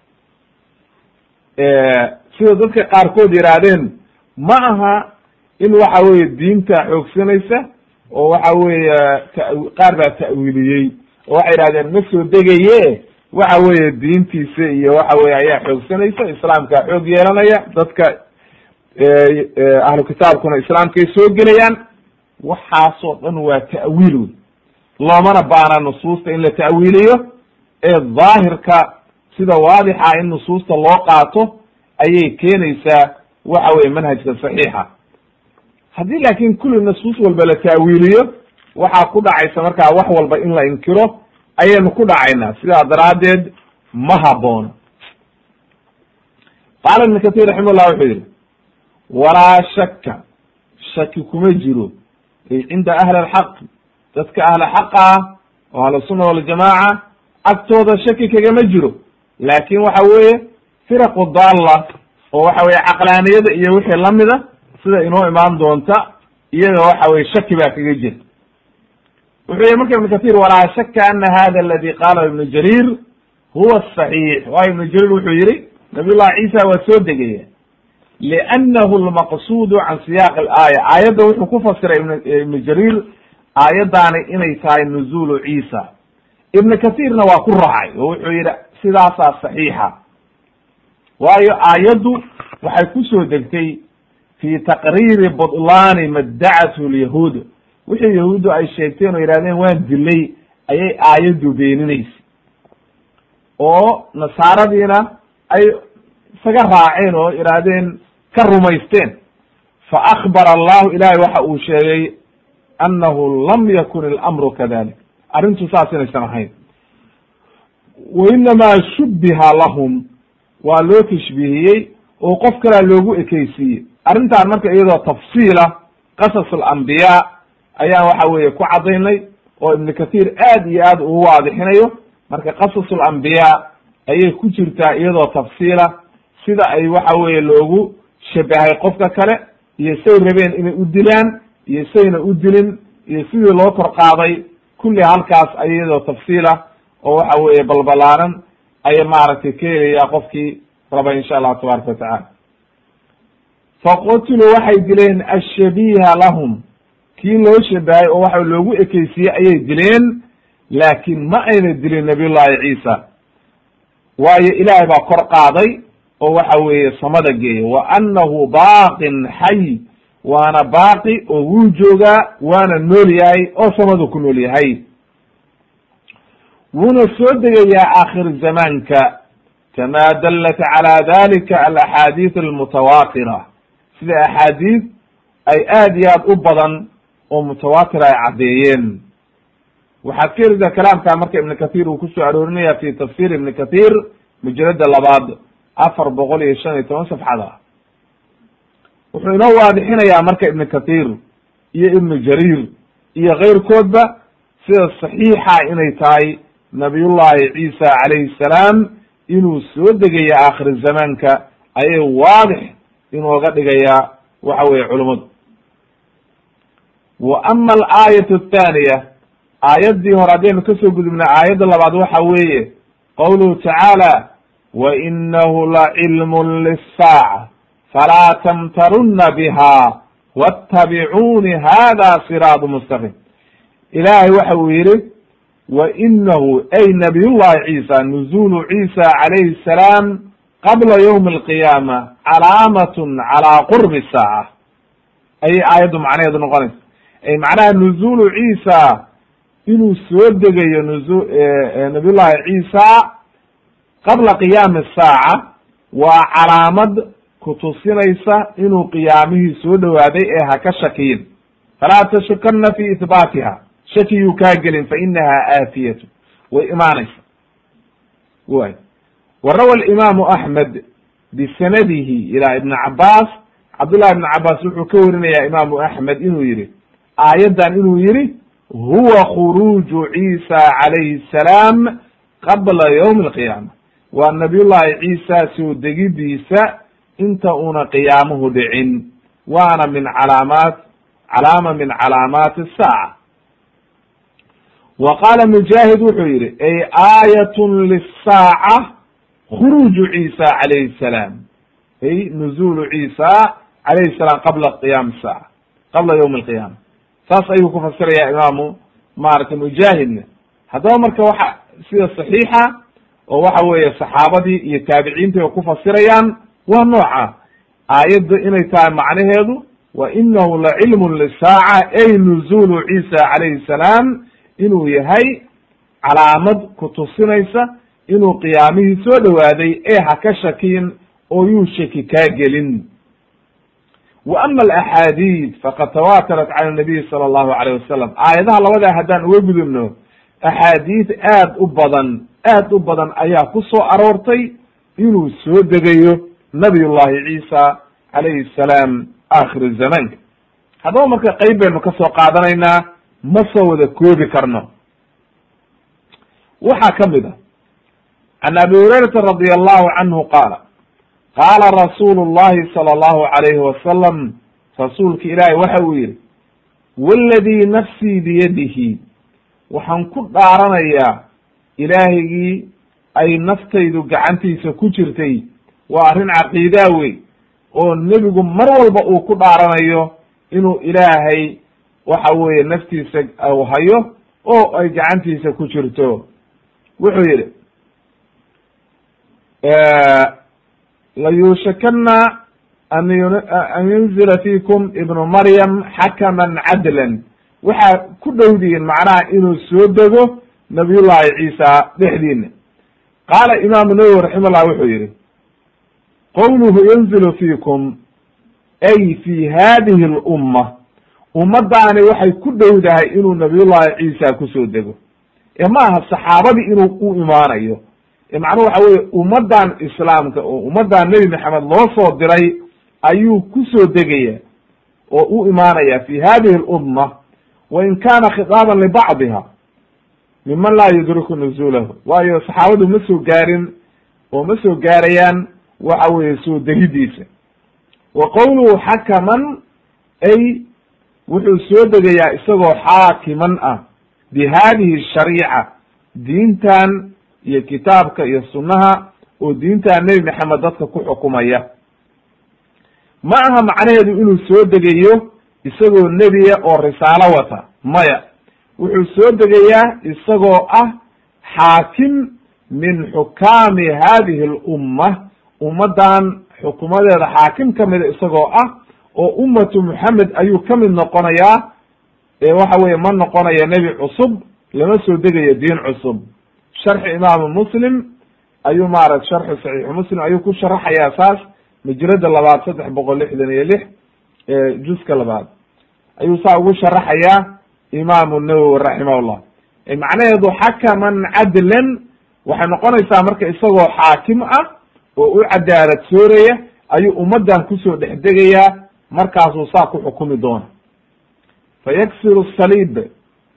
sida dadka qaarkood yihaahdeen ma aha in waxa weeye diinta xoogsanaysa oo waxa weeye qaar baa ta'wiiliyey oo waxay yidhahdeen ma soo degaye waxa weeye diintiisa iyo waxa weye ayaa xoogsanaysa, islaamkaa xoog yeelanaya, dadka ahlu kitaabkuna islaamkay soo gelayaan. waxaasoo dhan waa ta'wiil wey, loomana baana nusuusta in la ta'wiiliyo ee daahirka sida waadixa in nusuusta loo qaato ayay keenaysaa waxa weye manhajka saxiixa. haddii laakin kulli nusuus walba la ta'wiiliyo waxaa ku dhacaysa markaa wax walba in la inkiro ayaynu ku dhacaynaa, sidaa daraaddeed ma haboono. qaala ibn katir raximahullah wuxuu yihi walaa shaka shaki kuma jiro cinda ahli alxaqi, dadka ahla xaqa ah oo ahlusunna waljamaaca agtooda shaki kagama jiro, laakin waxa weeye firaqu daalla oo waxa weye caqlaaniyada iyo wixii lamida sida inoo imaan doonta iyaga waxa weye shaki baa kaga jira. wuxuu yihi marka ibn katir walaa shaka ana hada aladi qaala ibnu jarir huwa asaxiix. waayo ibnu jarir wuxuu yihi nabiy llahi ciisa waa soo degaya liannahu lmaqsuudu can siyaaq alaaya, aayadda wuxuu ku fasiray ibnu jarir aayaddaani inay tahay nuzuulu ciisa. ibnu katirna waa ku raacay oo wuxuu yihi sidaasaa saxiixa, waayo aayaddu waxay kusoo degtay fi taqriiri budlaani madacathu lyahuud, wixii yahuuddu ay sheegteen oo yidhahdeen waan dilay ayay aayaddu beeninaysa, oo nasaaradiina ay isaga raaceen oo yidhaahdeen ka rumaysteen. fa akbara allahu ilahay waxa uu sheegay annahu lam yakun ilamru kadalik, arrintu saas inaysan ahayn. wainamaa shubbiha lahum, waa loo tashbiihiyey oo qof kalaa loogu ekeysiiyey. arrintan marka iyadoo tafsiila qasas alambiyaa ayaan waxa weeye ku cadaynay oo ibnu katir aad iyo aad ugu waadixinayo. marka qasas alambiyaa ayay ku jirtaa iyadoo tafsiila sida ay waxa weeye loogu shabahay qofka kale iyo say rabeen inay u dilaan iyo sayna u dilin iyo sidii loo kor qaaday kulli halkaas iyadoo tafsiila oo waxa weeye balbalaaran ayay maaragtay ka helayaa qofkii raba insha allahu tabaraka watacala. faqutuluu waxay dileen ashabiiha lahum, kii loo shabahay oo waxa loogu ekeysiiyey ayay dileen, laakin ma ayna dilin nabiyullahi ciisa, waayo ilaahay baa kor qaaday oo waxa weeye samada geeya. wa annahu baaqin xay, waana baaqi oo wuu joogaa waana nool yahay oo samadu ku nool yahay. wuuna soo degayaa aakhir zamaanka kama dallat cala dalika alaxaadiis almutawaatira, sida axaadiis ay aad iyo aad u badan oo mutawaatir ay caddeeyeen. waxaad ka helisaa kalaamka marka ibn kathir uu kusoo aroorinaya fi tafsir ibn kathir mujalada 2 415 safxada. wuxuu inoo waadixinayaa marka ibn kathir iyo ibnu jarir iyo keyrkoodba sida saxiixa inay tahay nabiyullahi ciisa calayhi salaam inuu soo degayo aakhir zamaanka ayay waadix inooga dhigayaa waxa weeye culummadu. wa ama alaayatu athaniya, aayaddii hore haddaynu kasoo gudubna aayadda labaad waxa weeye qawluhu tacaala wainahu lacilmun lissaaca falaa tamtarunna biha wattabicuuni hada siraatu mustaqim. ilaahay waxa uu yihi wainahu ay nabiyullahi ciisa nuzulu ciisa calayhi salaam qabla ywmi alqiyaama calaamatun calaa qurbi saaca ayay aayaddu macnaheedu noqonaysa. ay macnaha nuzulu ciisa inuu soo degayo nabiyullahi ciisa qabla qiyaami saaca waa calaamad kutusinaysa inuu qiyaamihii soo dhowaaday ee ha ka shakiyin. falaa tashukana fi ihbaatiha, shakiyuu kaa gelin fa inaha aatiyatu, way imaanaysa. way warawa alimaamu axmed bisanadihi ila ibni cabaas, cabdullahi ibni cabaas wuxuu ka warinayaa imaamu axmed inuu yihi aayaddan inuu yihi huwa khuruuju ciisa calayhi salaam qabla ywmi alqiyaama, waa nabiyullahi ciisa soo degidiisa inta una qiyaamuhu dhicin, waana min calaama min calaamaati asaaca. wa qaala mujaahid wuxuu yihi ay aayatun lissaaca khuruuju ciisa calayhi salaam, ay nuzulu ciisa calayhi salaam qabla qiyaami saaca, qabla ywmi alqiyaama. saas ayuu ku fasirayaa imaamu maaragtay mujaahidna. haddaba marka waxa sida saxiixa oo waxa weeye saxaabadii iyo taabiciintii ay ku fasirayaan waa nooca aayadda inay tahay macnaheedu wa inahu lacilmun lisaaca ay nuzulu ciisa calayhi salaam inuu yahay calaamad kutusinaysa inuu qiyaamihii soo dhowaaday ee ha ka shakiyin oo yuu shaki kaa gelin. wa ama alaxaadiid faqad tawaatarat cala nabiyi sala allahu alayh wasalam. aayadaha labadaa haddaan uga gudubno axaadiid aad u badan ayaa ku soo aroortay inuu soo degayo nabiyullahi ciisa calayhi salaam aakhir zamaanka. haddaba marka qeyb baynu ka soo qaadanaynaa, ma soo wada koobi karno. waxaa ka mid a can abi hurayrata radi allahu canhu qaala qaala rasuulu llahi sala allahu alayhi wasalam, rasuulka ilaahay waxa uu yihi waladii nafsii biyadihi, waxaan ku dhaaranayaa ilaahigii ay naftaydu gacantiisa ku jirtay. waa arrin caqiidaa wey oo nebigu mar walba uu ku dhaaranayo inuu ilaahay waxa weeye naftiisa u hayo oo ay gacantiisa ku jirto. wuxuu yihi layuushakana an yunzila fiikum ibnu maryam xakaman cadlan, waxaa ku dhowdiin macnaha inuu soo dego nabiyullahi ciisa dhexdiina. qaala imaamu nawowi raximahullah wuxuu yihi qowluhu yanzilu fiikum ay fi hadihi lumma, ummadaani waxay ku dhowdahay inuu nabiyullahi ciisa kusoo dego ee ma aha saxaabadii inuu u imaanayo. macnuhu waxa weye ummadan islaamka oo ummadan nebi maxamed loo soo diray ayuu kusoo degaya oo u imaanaya fi hadihi lumma, wain kana khitaaban libacdiha miman laa yudriku nuzulahu, waayo saxaabadu ma soo gaarin oo ma soo gaarayaan waxa weeye soo degidiisa. wa qowluhu xakaman ay wuxuu soo degayaa isagoo xaakiman ah bi hadihi shariica, diintan iyo kitaabka iyo sunnaha oo diintan nebi maxamed dadka ku xukumaya. ma aha macnaheedu inuu soo degayo isagoo nebiya oo risaalo wata, maya, wuxuu soo degayaa isagoo ah xaakim min xukaami hadihi lumma, ummadan xukumadeeda xaakim ka mida isagoo ah oo ummatu muxamed ayuu ka mid noqonayaa. waxa weye ma noqonayo nebi cusub, lama soo degayo diin cusub. sharxi imaamu muslim ayuu maarata sharxu saxiixu muslim ayuu ku sharaxayaa saas majrada labaad 366 juska labaad ayuu saa ugu sharaxayaa imaamu nawowi raximahullah. macnaheedu xakaman cadlan waxay noqonaysaa marka isagoo xaakim ah oo u cadaalad sooraya ayuu ummadan kusoo dhex degayaa, markaasuu saa ku xukumi doona. fayaksiru saliib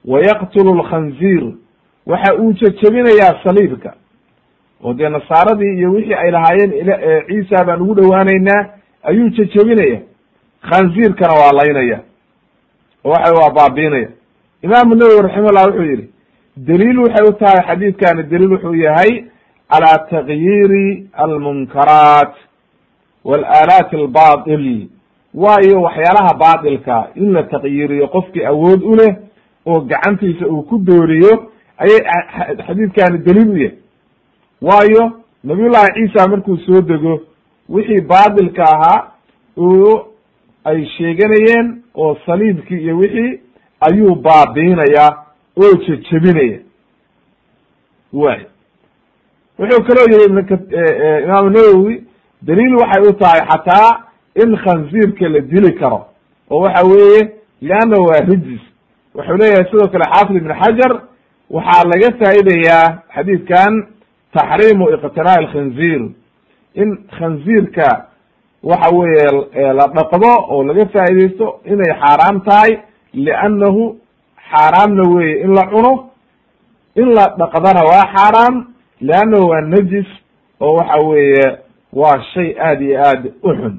wayaqtulu lkhanziir waxa uu jejebinayaa saliibka oo dee nasaaradii iyo wixii ay lahaayeen ciisa baan ugu dhowaanaynaa ayuu jejebinaya, khanziirkana waa laynaya oo waa baabiinaya. imaamu nawowi raximahullah wuxuu yihi daliil waxay u tahay xadiidkani, daliil wuxuu yahay calى tagyiiri almunkaraat walaalaat albatil, waayo waxyaalaha baatilka in la taqyiiriyo qofkii awood u leh oo gacantiisa uu ku dooriyo ayay xadiidkani daliil u yahay. waayo nabiyullahi ciisa markuu soo dego wixii baatilka ahaa oo ay sheeganayeen oo saliibkii iyo wixii ayuu baabiinaya oo jejebinaya. way wuxuu kaloo yihi imaamu nawowi daliil waxay u tahay xataa in khanziirka la dili karo oo waxa weeye leanna waa rijis. wuxuu leeyahay sidoo kale xaafid ibn xajar waxaa laga faa'idayaa xadiidkan taxriimu iqtinaa'i alkhanziir, in khanziirka waxa weeye la dhaqdo oo laga faa'iidaysto inay xaaraam tahay, liannahu xaaraamna weeye in la cuno, in la dhaqdana waa xaaraam leannahu waa najis oo waxa weeye waa shay aad iyo aad u xun.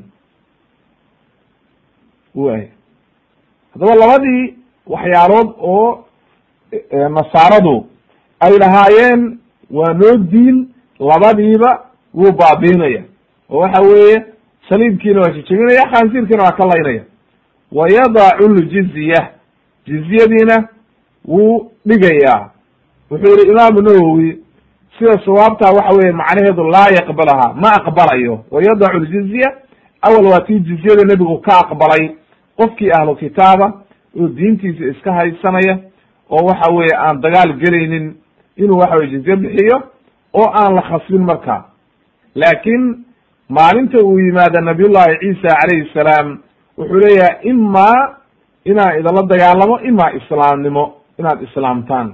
way haddaba labadii waxyaalood oo nasaaradu ay lahaayeen waa noo diin, labadiiba wuu baabiinaya oo waxa weeye saliibkiina waa jejebinaya, khansiirkiina waa ka laynaya. wayadacu ljizya, jizyadiina wuu dhigayaa. wuxuu yihi imaamu nawowi sida sawaabtaa waxa weye macnaheedu laa yaqbalaha, ma aqbalayo. wayadacu ljizya awal waa tii jizyada nebigu ka aqbalay qofkii ahlu kitaaba oo diintiisa iska haysanaya oo waxa weye aan dagaal gelaynin inuu waxa weye jizye bixiyo oo aan la khasbin markaa. laakin maalinta uu yimaado nabiyullahi ciisa calayhi salaam wuxuu leeyahay imaa inaan idinla dagaalamo, imaa islaamnimo inaad islaamtaan.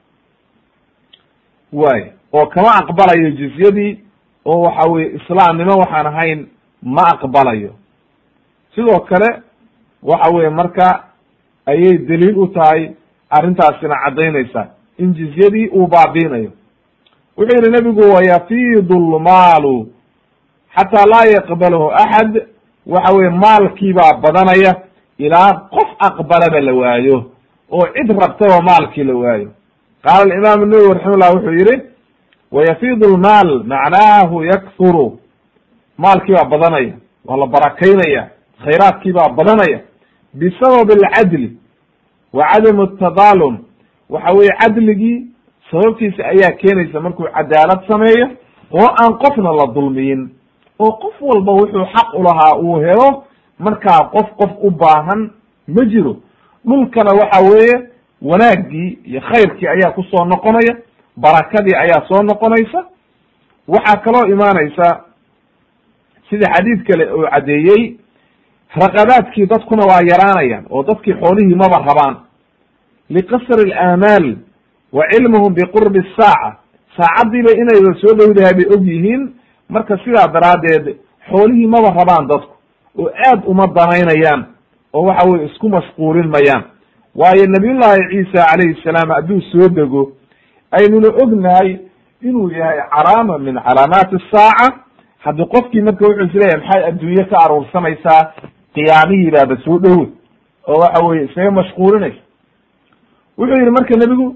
way oo kama aqbalayo jizyadii oo waxa weye islaamnimo waxaan ahayn ma aqbalayo. sidoo kale waxa weye marka ayay daliil u tahay arrintaasina caddaynaysa in jizyadii uu baabiinayo. wuxuu yihi nebigu wayafiidu lmaalu xataa laa yaqbalahu axad, waxa weye maalkiibaa badanaya ilaa qof aqbalaba la waayo oo cid rabtaba maalkii la waayo. qaala imaamu nawowi raximahullah wuxuu yihi wayafiidu lmaal macnaahu yakthuru, maalkii baa badanaya, waa la barakaynaya, khayraadkii baa badanaya bisabab alcadli wa cadamu atadaalum. waxa weye cadligii sababtiisa ayaa keenaysa markuu cadaalad sameeyo oo aan qofna la dulmiyin oo qof walba wuxuu xaq ulahaa uu helo, markaa qof u baahan ma jiro. dhulkana waxa weeye wanaaggii iyo khayrkii ayaa kusoo noqonaya, barakadii ayaa soo noqonaysa. waxaa kaloo imaanaysa sida xadiid kale oo caddeeyey raqabaadkii dadkuna waa yaraanayaan oo dadkii xoolihii maba rabaan liqasri alaamaal wa cilmuhum biqurbi asaaca, saacaddiiba inayba soo dhowdahay bay og yihiin. marka sidaa daraaddeed xoolihii maba rabaan dadku oo aad uma danaynayaan oo waxa weye isku mashquulin mayaan. waayo nabiyullahi ciisa calayhi salaam hadduu soo dego aynuna ognahay inuu yahay calaama min calaamaati asaaca. haddii qofkii marka wuxuu isleeyahay maxay adduunye ka aruursanaysaa, qiyaamihii baaba soo dhowe oo waxa weye isaga mashquulinaysa. wuxuu yihi marka nebigu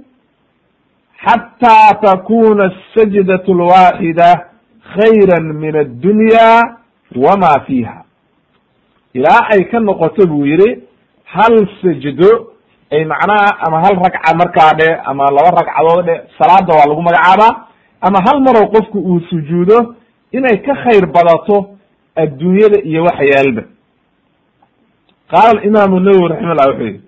xataa takuna asajdatu alwaaxida khayra min addunya wama fiiha, ilaa ay ka noqoto buu yihi hal sajdo ay macnaha ama hal ragca markaa dhe ama laba ragcadood dhe, salaada waa lagu magacaabaa, ama hal maroo qofku uu sujuudo inay ka khayr badato adduunyada iyo waxyaalba. qaala imaamu nawowi raximahullah wuxuu yihi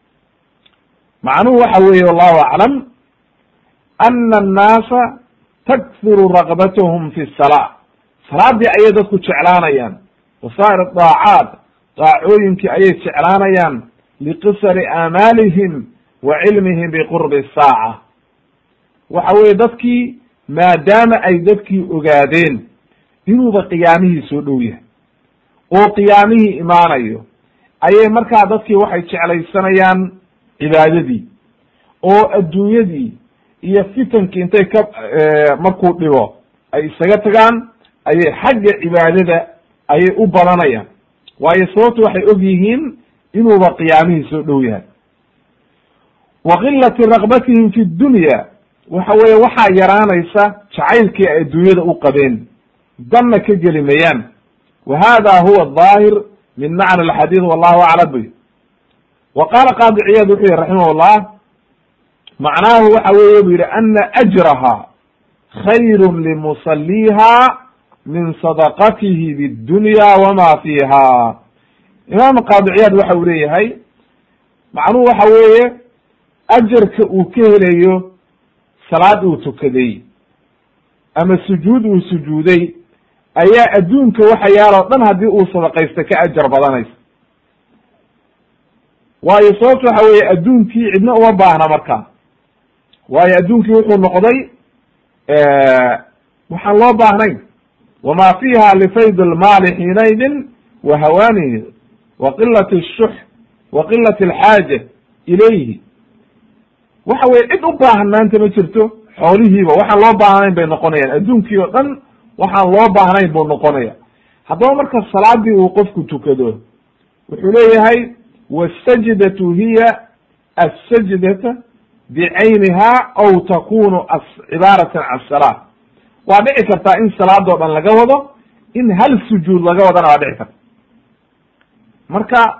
macnuhu waxa weeye wallahu aclam ana annaasa takthuru raqbatahum fi salaa, salaadii ayay dadku jeclaanayaan, wasaa'ir daacaat, daacooyinkii ayay jeclaanayaan liqisari aamaalihim wa cilmihim biqurbi saaca. waxa weye dadkii maadaama ay dadkii ogaadeen inuuba qiyaamihii soo dhow yahay oo qiyaamihii imaanayo, ayay markaa dadkii waxay jeclaysanayaan cibaadadii, oo adduunyadii iyo fitankii intay ka markuu dhibo ay isaga tagaan ayay xagga cibaadada ayay u badanayaan, waayo sababtu waxay og yihiin inuuba qiyaamihii soo dhow yahay. wa qilati raqbatihim fi dunya, waxa weeye waxaa yaraanaysa jacaylkii ay adduunyada u qabeen, danna ka geli mayaan. wa hada huwa daahir min macna alxadiid wallahu aclam bi. wa qaala qaadi ciyaad wuxuu yihi raximahullah, macnaahu waxa weeye bu yihi ana ajraha khayru limusaliha min sadaqatihi bidunya wama fiha. imaam qaadi ciyaad waxa uu leeyahay macnuhu waxa weeye ajarka uu ka helayo salaad uu tukaday ama sujuud uu sujuuday ayaa adduunka waxa yaaloo dhan haddii uu sadaqaysta ka ajar badanaysa. waayo sababta waxa weeye adduunkii cidna uma baahna markaa, waayo adduunkii wuxuu noqday waxaan loo baahnayn. wama fiha lifayd lmaali xiinaydin wa hawaanihi wa qilati ashux wa qilati alxaaja ilayhi. waxa weye cid u baahan maanta ma jirto, xoolihiiba waxaan loo baahnayn bay noqonayaan, adduunkii oo dhan waxaan loo baahnayn buu noqonaya. haddaba marka salaadii uu qofku tukado wuxuu leeyahay wasajdatu hiya asajdata bicayniha aw takunu cibaaratan can salaa. waa dhici kartaa in salaadoo dhan laga wado, in hal sujuud laga wadana waa dhici karta. marka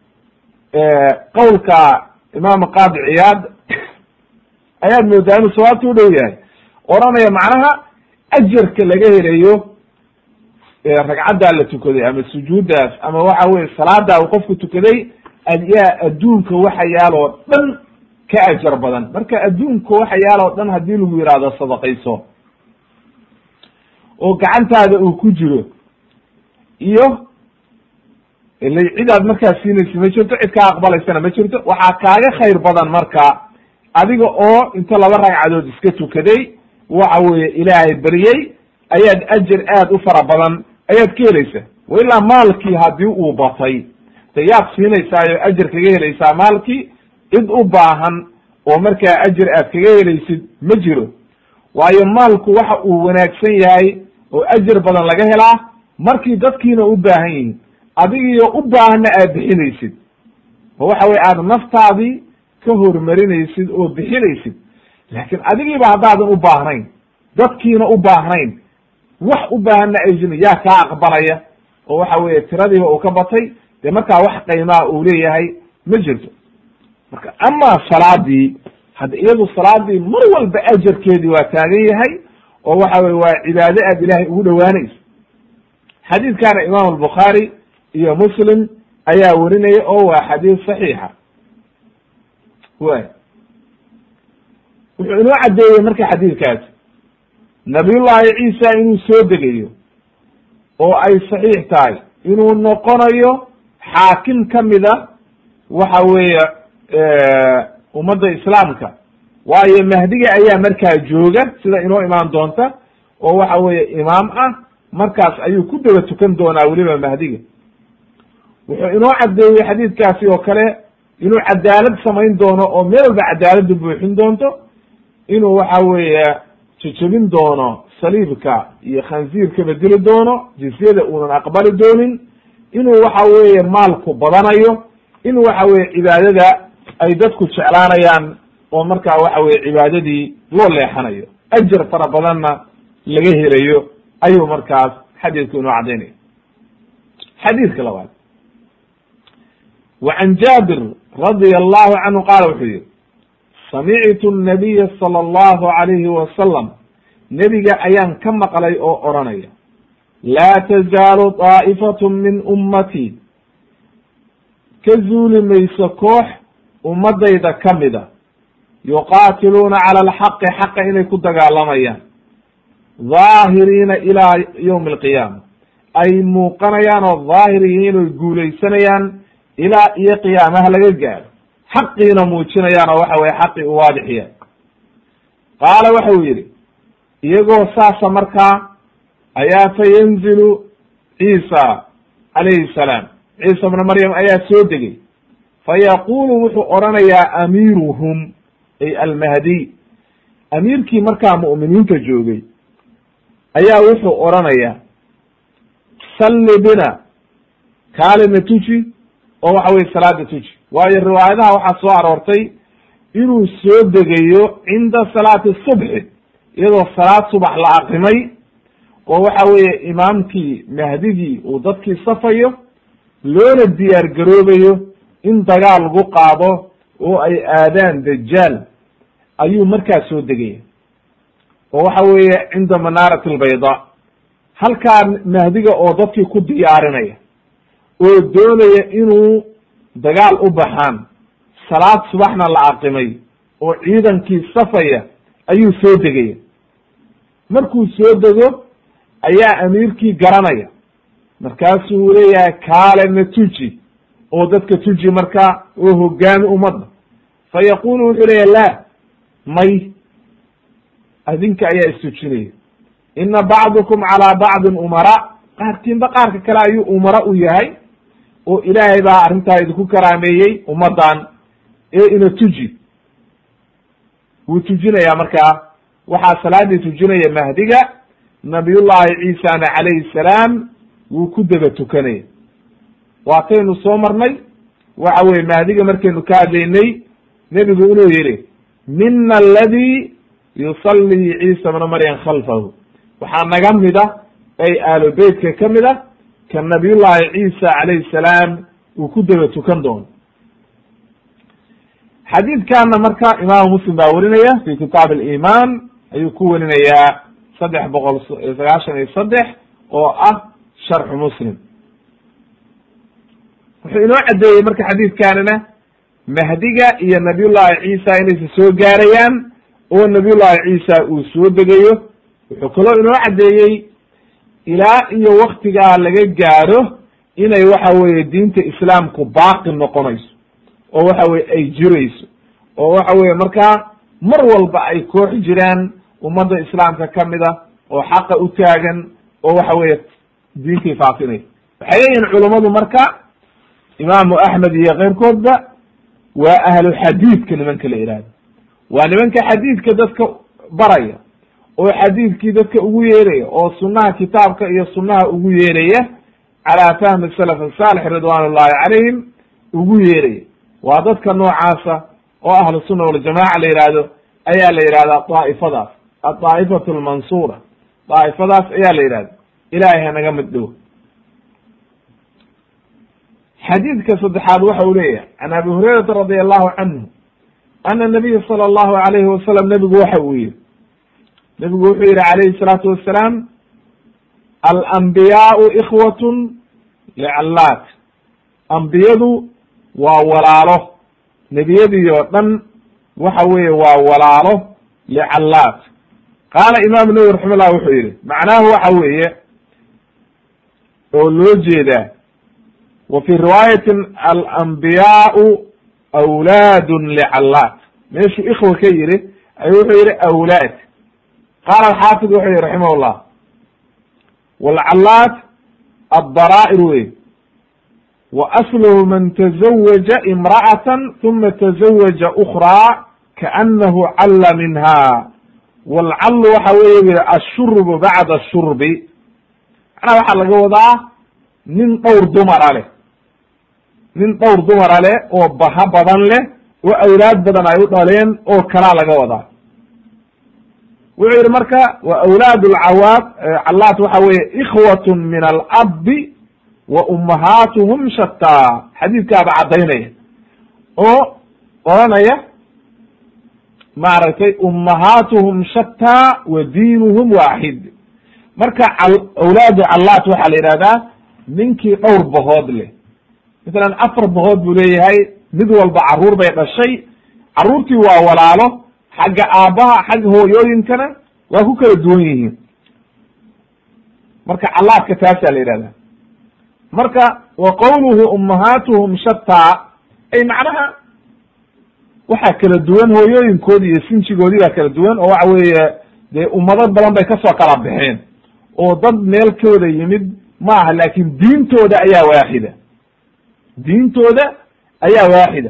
qowlka imaam qaadi ciyaad ayaad moodaa inuu sawaabta u dhow yahay, oranaya macnaha ajarka laga helayo ragcaddaa la tukaday ama sujuuddaas ama waxa weye salaadaa uu qofku tukaday ayaa adduunka waxa yaaloo dhan ka ajar badan. marka adduunka waxa yaaloo dhan haddii lagu yihahdo sadaqayso oo gacantaada uu ku jiro, iyo ila cidaad markaa siinaysa ma jirto, cid kaa aqbalaysana ma jirto, waxaa kaaga khayr badan marka adiga oo inta laba ragcadood iska tukaday waxa weeye ilaahay baryey ayaad ajar aad u fara badan ayaad ka helaysa. wa ilaa maalkii haddii uu batay de yaad siinaysaayoo ajar kaga helaysaa maalkii, cid u baahan oo markaa ajar aad kaga helaysid ma jiro. waayo maalku waxa uu wanaagsan yahay oo ajar badan laga helaa markii dadkiina u baahan yihiin, adigiyo u baahanna aad bixinaysid, oo waxa weye aad naftaadii ka hormarinaysid oo bixinaysid. laakiin adigiiba haddaadan u baahnayn, dadkiina u baahnayn, wax u baahanna ay jirin, yaa kaa aqbalaya oo waxa weeye tiradiiba uu ka batay, dee markaa wax qiimaa uu leeyahay ma jirto. marka amaa salaadii hadda iyadu salaadii mar walba ajarkeedii waa taagan yahay oo waxa weye waa cibaado aad ilaahay ugu dhowaanaysa. xadiidkana imaam albukhaari iyo muslim ayaa werinaya oo waa xadiis saxiixa. way wuxuu inoo caddeeyey marka xadiidkaasi nabiyullahi ciisa inuu soo degayo oo ay saxiix tahay inuu noqonayo xaakim kamida waxa weeye ummadda islaamka, waayo mahdiga ayaa markaa jooga sida inoo imaan doonta oo waxa weeye imaam ah, markaas ayuu ku daba tukan doonaa weliba mahdiga. wuxuu inoo caddeeyey xadiidkaasi oo kale inuu cadaalad samayn doono oo meel walba cadaaladdu buuxin doonto, inuu waxa weeye jejebin doono saliibka iyo khansiirkaba dili doono, jizyada uunan aqbali doonin, inuu waxa weeye maalku badanayo, in waxa weye cibaadada ay dadku jeclaanayaan oo markaa waxa weye cibaadadii loo leexanayo, ajar fara badanna laga helayo ayuu markaas xadiidku inoo caddaynaya. xadiidka labaad, wa can jaabir radia allahu canhu qaala wuxuu yihi samictu nabiya sala allahu alayhi wasalam, nebiga ayaan ka maqlay oo odhanaya laa tazaalu daa'ifatu min ummatii, ka zuuli mayso koox ummadayda kamida, yuqaatiluuna cala alxaqi xaqa inay ku dagaalamayaan, dhaahiriina ilaa yawmi alqiyaama, ay muuqanayaan oo dhaahir yihiin oy guulaysanayaan ilaa iyo qiyaamaha laga gaaro, xaqiina muujinayaan oo waxa weye xaqi u waadixiyaan. qaala waxa uu yidhi iyagoo saasa markaa ayaa fayanzilu ciisa calayhi salaam, ciisa bna maryam ayaa soo degay, fayaqulu wuxuu odhanayaa amiiruhum, ay almahdiy. amiirkii markaa mu'miniinta joogay ayaa wuxuu odhanayaa salli bina, kaalina tuji oo waxa weye salaada tuji. waayo riwaayadaha waxaa soo aroortay inuu soo degayo cinda salaati subxi, iyadoo salaad subax la aqrimay oo waxa weeye imaamkii mahdigii uu dadkii safayo, loona diyaar garoobayo in dagaal lagu qaado oo ay aadaan dajaal, ayuu markaa soo degaya. oo waxa weeye cinda manaarat albayda, halkaa mahdiga oo dadkii ku diyaarinaya oo doonaya inuu dagaal u baxaan, salaad subaxna la aqimay oo ciidankii safaya ayuu soo degaya. markuu soo dego ayaa amiirkii garanaya, markaasuu leeyahay kaalena tuji oo dadka tuji markaa oo hogaami ummadda. fa yaqulu wuxuu leeyahay la, may, adinka ayaa istujinaya. ina bacdukum calaa bacdin umara, qaarkiinba qaarka kale ayuu umara u yahay, oo ilaahay baa arrintaa idinku karaameeyey ummaddan, ee ina tuji. wuu tujinayaa markaa, waxaa salaadii tujinaya mahdiga, nabiyullahi ciisana calayhi salaam wuu ku daba tukanaya. waataynu soo marnay waxa weye mahdiga markaynu ka hadlaynay, nebigu inuu yihi mina aladi yusallii ciisa bna maryam khalfahu, waxaa naga mida ay aalo beytka ka mid a ka nabiyullahi ciisa calayhi salaam uu ku daba tukan doono. xadiidkana marka imaamu muslim baa werinaya fi kitaab aliman, ayuu ku werinayaa 393 oo ah sharxu muslim. wuxuu inoo caddeeyey marka xadiidkanina mahdiga iyo nabiyullahi ciisa inaysa soo gaarayaan oo nabiyullahi ciisa uu soo degayo. wuxuu kaloo inoo caddeeyey ilaa iyo waktigaa laga gaaro inay waxa weye diinta islaamku baaqi noqonayso, oo waxa weye ay jirayso, oo waxa weye markaa mar walba ay koox jiraan ummadda islaamka kamid a oo xaqa u taagan oo waxa weye diintii faafinaysa. waxay leeyihin culummadu marka, imaamu axmed iyo keyrkoodba, waa ahlu xadiidka nimanka la ihahdo, waa nimanka xadiidka dadka baraya oo xadiidkii dadka ugu yeeraya, oo sunaha kitaabka iyo sunaha ugu yeeraya calaa fahmi salaf asaalix ridwan ullahi calayhim ugu yeeraya. waa dadka noocaasa oo ahlu sunna waljamaca la yihahdo ayaa la yihahdaa daa'ifadaas, adaa'ifatu almansura, daa'ifadaas ayaa la yihahda. ilaahay hanaga mid dhow. xadiidka saddexaad waxa uu leeyahay can abi hurayrata radi allahu canhu ana nabiya sala allahu alayhi wasalam, nebigu waxa uu yihi, nebigu wuxuu yihi calayhi salaatu wassalaam, alambiyaau ikhwatun licallaat, ambiyadu waa walaalo, nebiyadii oo dhan waxa weeye waa walaalo licallaat. qaala imaamu nawawi raximahullah wuxuu yihi macnaahu waxa weeye oo loo jeedaa, wa fi riwaayatin alambiyaau awlaadun licallaat, meeshuu ikhwa ka yihi ayuu wuxuu yihi awlaad. qaala alxaafid wuxuu yihi raximahullah, walcallaat addara'ir wey, wa asluhu man tazawaja imra'atan uma tazawaja ukraa kaanahu calla minha. walcallu waxa weeye ashurbu bacda ashurbi, macnaha waxaa laga wadaa nin dhowr dumara leh, nin dhowr dumara leh oo baha badan leh oo awlaad badan ay u dhaleen oo kalaa laga wadaa. wuxuu yihi marka wa awlaad lcawaad callaat waxa weeye ikhwatun min alabi wa ummahaatuhum shataa, xadiidkaaba caddaynaya oo oranaya maaragtay ummahaatuhum shataa wa diinuhum waaxid. marka awlaadu callaat waxaa la yihahdaa ninkii dhowr bahood leh, masalan 4 bahood buu leeyahay, mid walba caruur bay dhashay, caruurtii waa walaalo, xagga aabbaha xagga hooyooyinkana waa ku kala duwan yihiin. marka callaadka taasaa la yihahdaa. marka wa qawluhu ummahaatuhum shataa, ay macnaha waxaa kala duwan hooyooyinkoodi iyo sinjigoodii baa kala duwan, oo waxa weeye dee ummado badan bay kasoo kala baxeen oo dad meel ka wada yimid maaha, laakin diintooda ayaa waaxida, diintooda ayaa waaxida.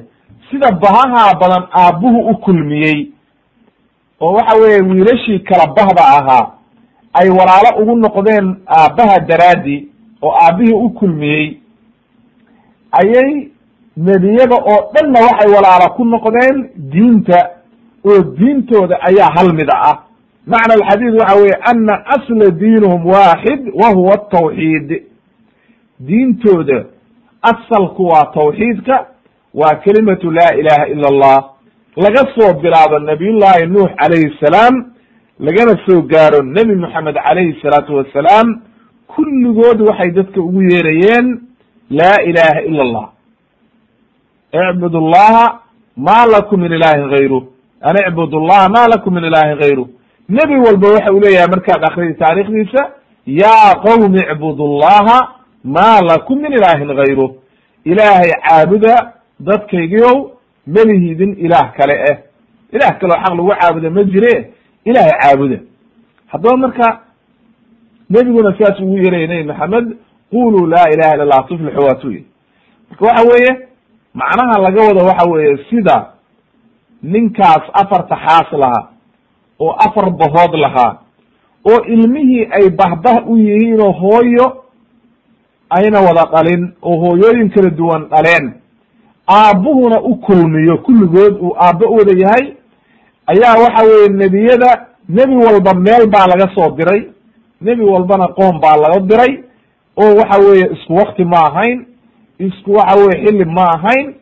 sida bahaha badan aabbuhu u kulmiyey oo waxa weeye wiilashii kala bahda ahaa ay walaalo ugu noqdeen aabbaha daraaddi oo aabbihii u kulmiyey ayay nebiyada oo dhanna waxay walaalo ku noqdeen diinta oo diintooda ayaa hal mida ah macna alxadiid waxa weeye ana asla diinuhum waaxid wa huwa atawxiid diintooda asalku waa tawxiidka waa kelimatu laa ilaha ila allah laga soo bilaabo nabiyullahi nuux calayhi salaam lagana soo gaaro nebi moxamed calayhi salaatu wassalaam kulligood waxay dadka ugu yeerayeen laa ilaha ila allah icbud llaha ma lakum min ilahin gayru an icbud llaha ma lakum min ilahin gayru nebi walba waxa uu leeyahay markaad akridi taarikhdiisa yaa qowmi icbud llaha ma lakum min ilahin gayru ilaahay caabuda dadkaygiiow melihidin ilaah kale eh ilaah kaleo xaq lagu caabuda ma jire ilaahay caabuda haddaba marka nebiguna sidaas ugu yeeraya nebi maxamed quluu laa ilaha illa allah tuflixu waatu yiri marka waxa weeye macnaha laga wado waxa weeye sida ninkaas afarta xaas lahaa oo afar bahood lahaa oo ilmihii ay bahbah u yihiin oo hooyo ayna wada dhalin oo hooyooyin kala duwan dhaleen aabbuhuna u kulmiyo kulligood uu aabbo wada yahay ayaa waxa weeye nebiyada nebi walba meel baa laga soo diray nebi walbana qoom baa laga diray oo waxa weeye isku wakti ma ahayn isku waxa weye xilli ma ahayn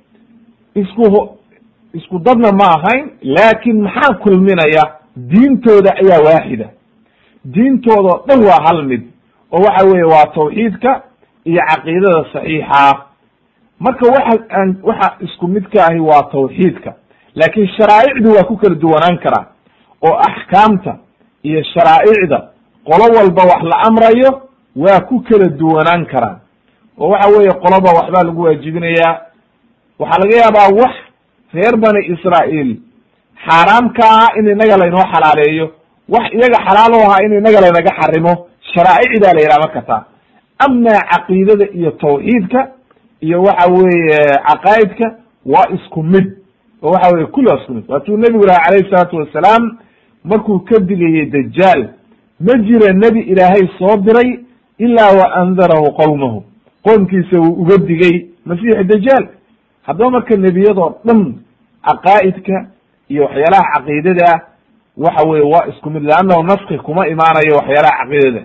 isku dadna ma ahayn laakin maxaa kulminaya diintooda ayaa waaxida diintooda o dhan waa hal mid oo waxa weeye waa tawxiidka iyo caqiidada saxiixa marka waxa isku midka ahi waa tawxiidka laakin sharaa'icdu waa ku kala duwanaan karaa oo axkaamta iyo sharaa'icda qolo walba wax la amrayo waa ku kala duwanaan karaan oo waxa weeye qoloba waxbaa lagu waajibinayaa waxaa laga yaabaa wax reer bani israa'iil xaaraam ka ah in inaga laynoo xalaaleeyo wax iyaga xalaal u ahaa in inaga laynaga xarimo sharaa'icdaa la yidhaha marka taa amaa caqiidada iyo tawxiidka iyo waxa weeye caqaa'idka waa isku mid oo waxa weye kulli waa isku mid waatuu nebigu laha calayhi salaatu wassalaam markuu ka digayey dajaal ma jira nebi ilaahay soo diray ilaa wa andarahu qowmahu qoomkiisa wuu uga digay masiixu dajaal haddaba marka nebiyadoo dhan caqaa'idka iyo waxyaalaha caqiidada waxa weye waa isku mid leannahu naski kuma imaanayo waxyaalaha caqiidada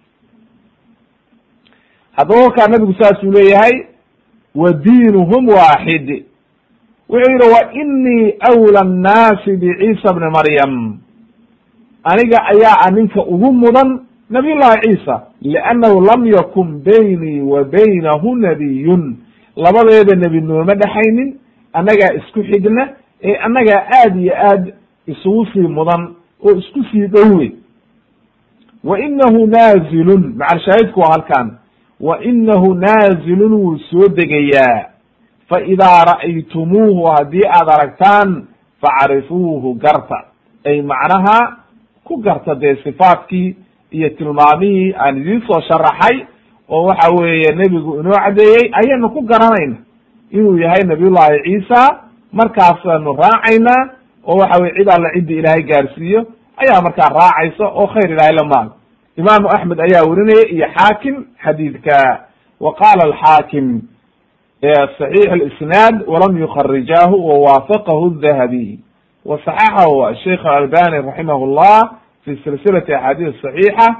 haddaba markaa nabigu saasuu leeyahay wa diinuhum waaxid wuxuu yidhi wa inii awla annaasi biciisa bni maryam aniga ayaa ninka ugu mudan nabiy llahi ciisa liannahu lam yakun baynii wa baynahu nabiyun labadeeda nebi nooma dhexaynin annagaa isku xigna ee annagaa aad iyo aad isugu sii mudan oo isku sii dhowey wa inahu naazilun macalshaahidku waa halkan wa inahu naazilun wuu soo degayaa fa idaa ra'aytumuuhu haddii aad aragtaan facrifuuhu garta ay macnaha ku garta dee sifaadkii iyo tilmaamihii aan idiin soo sharaxay oo waxa weeye nebigu inoo caddeeyey ayaynu ku garanayna inuu yahay nabiyullahi ciisa markaasaanu raacaynaa oo waxa weye cid alla ciddii ilaahay gaarsiiyo ayaa markaa raacaysa oo khayr ilahay la maal imaamu axmed ayaa werinaya iyo xaakim xadiidka wa qaala alxaakim صaxiix اlisnaad walam yukharijaahu wawaafaqahu الdahabiy waصaxaxahu asheikh alalbani raximah llah fi silsilati axaadiis صaxiixa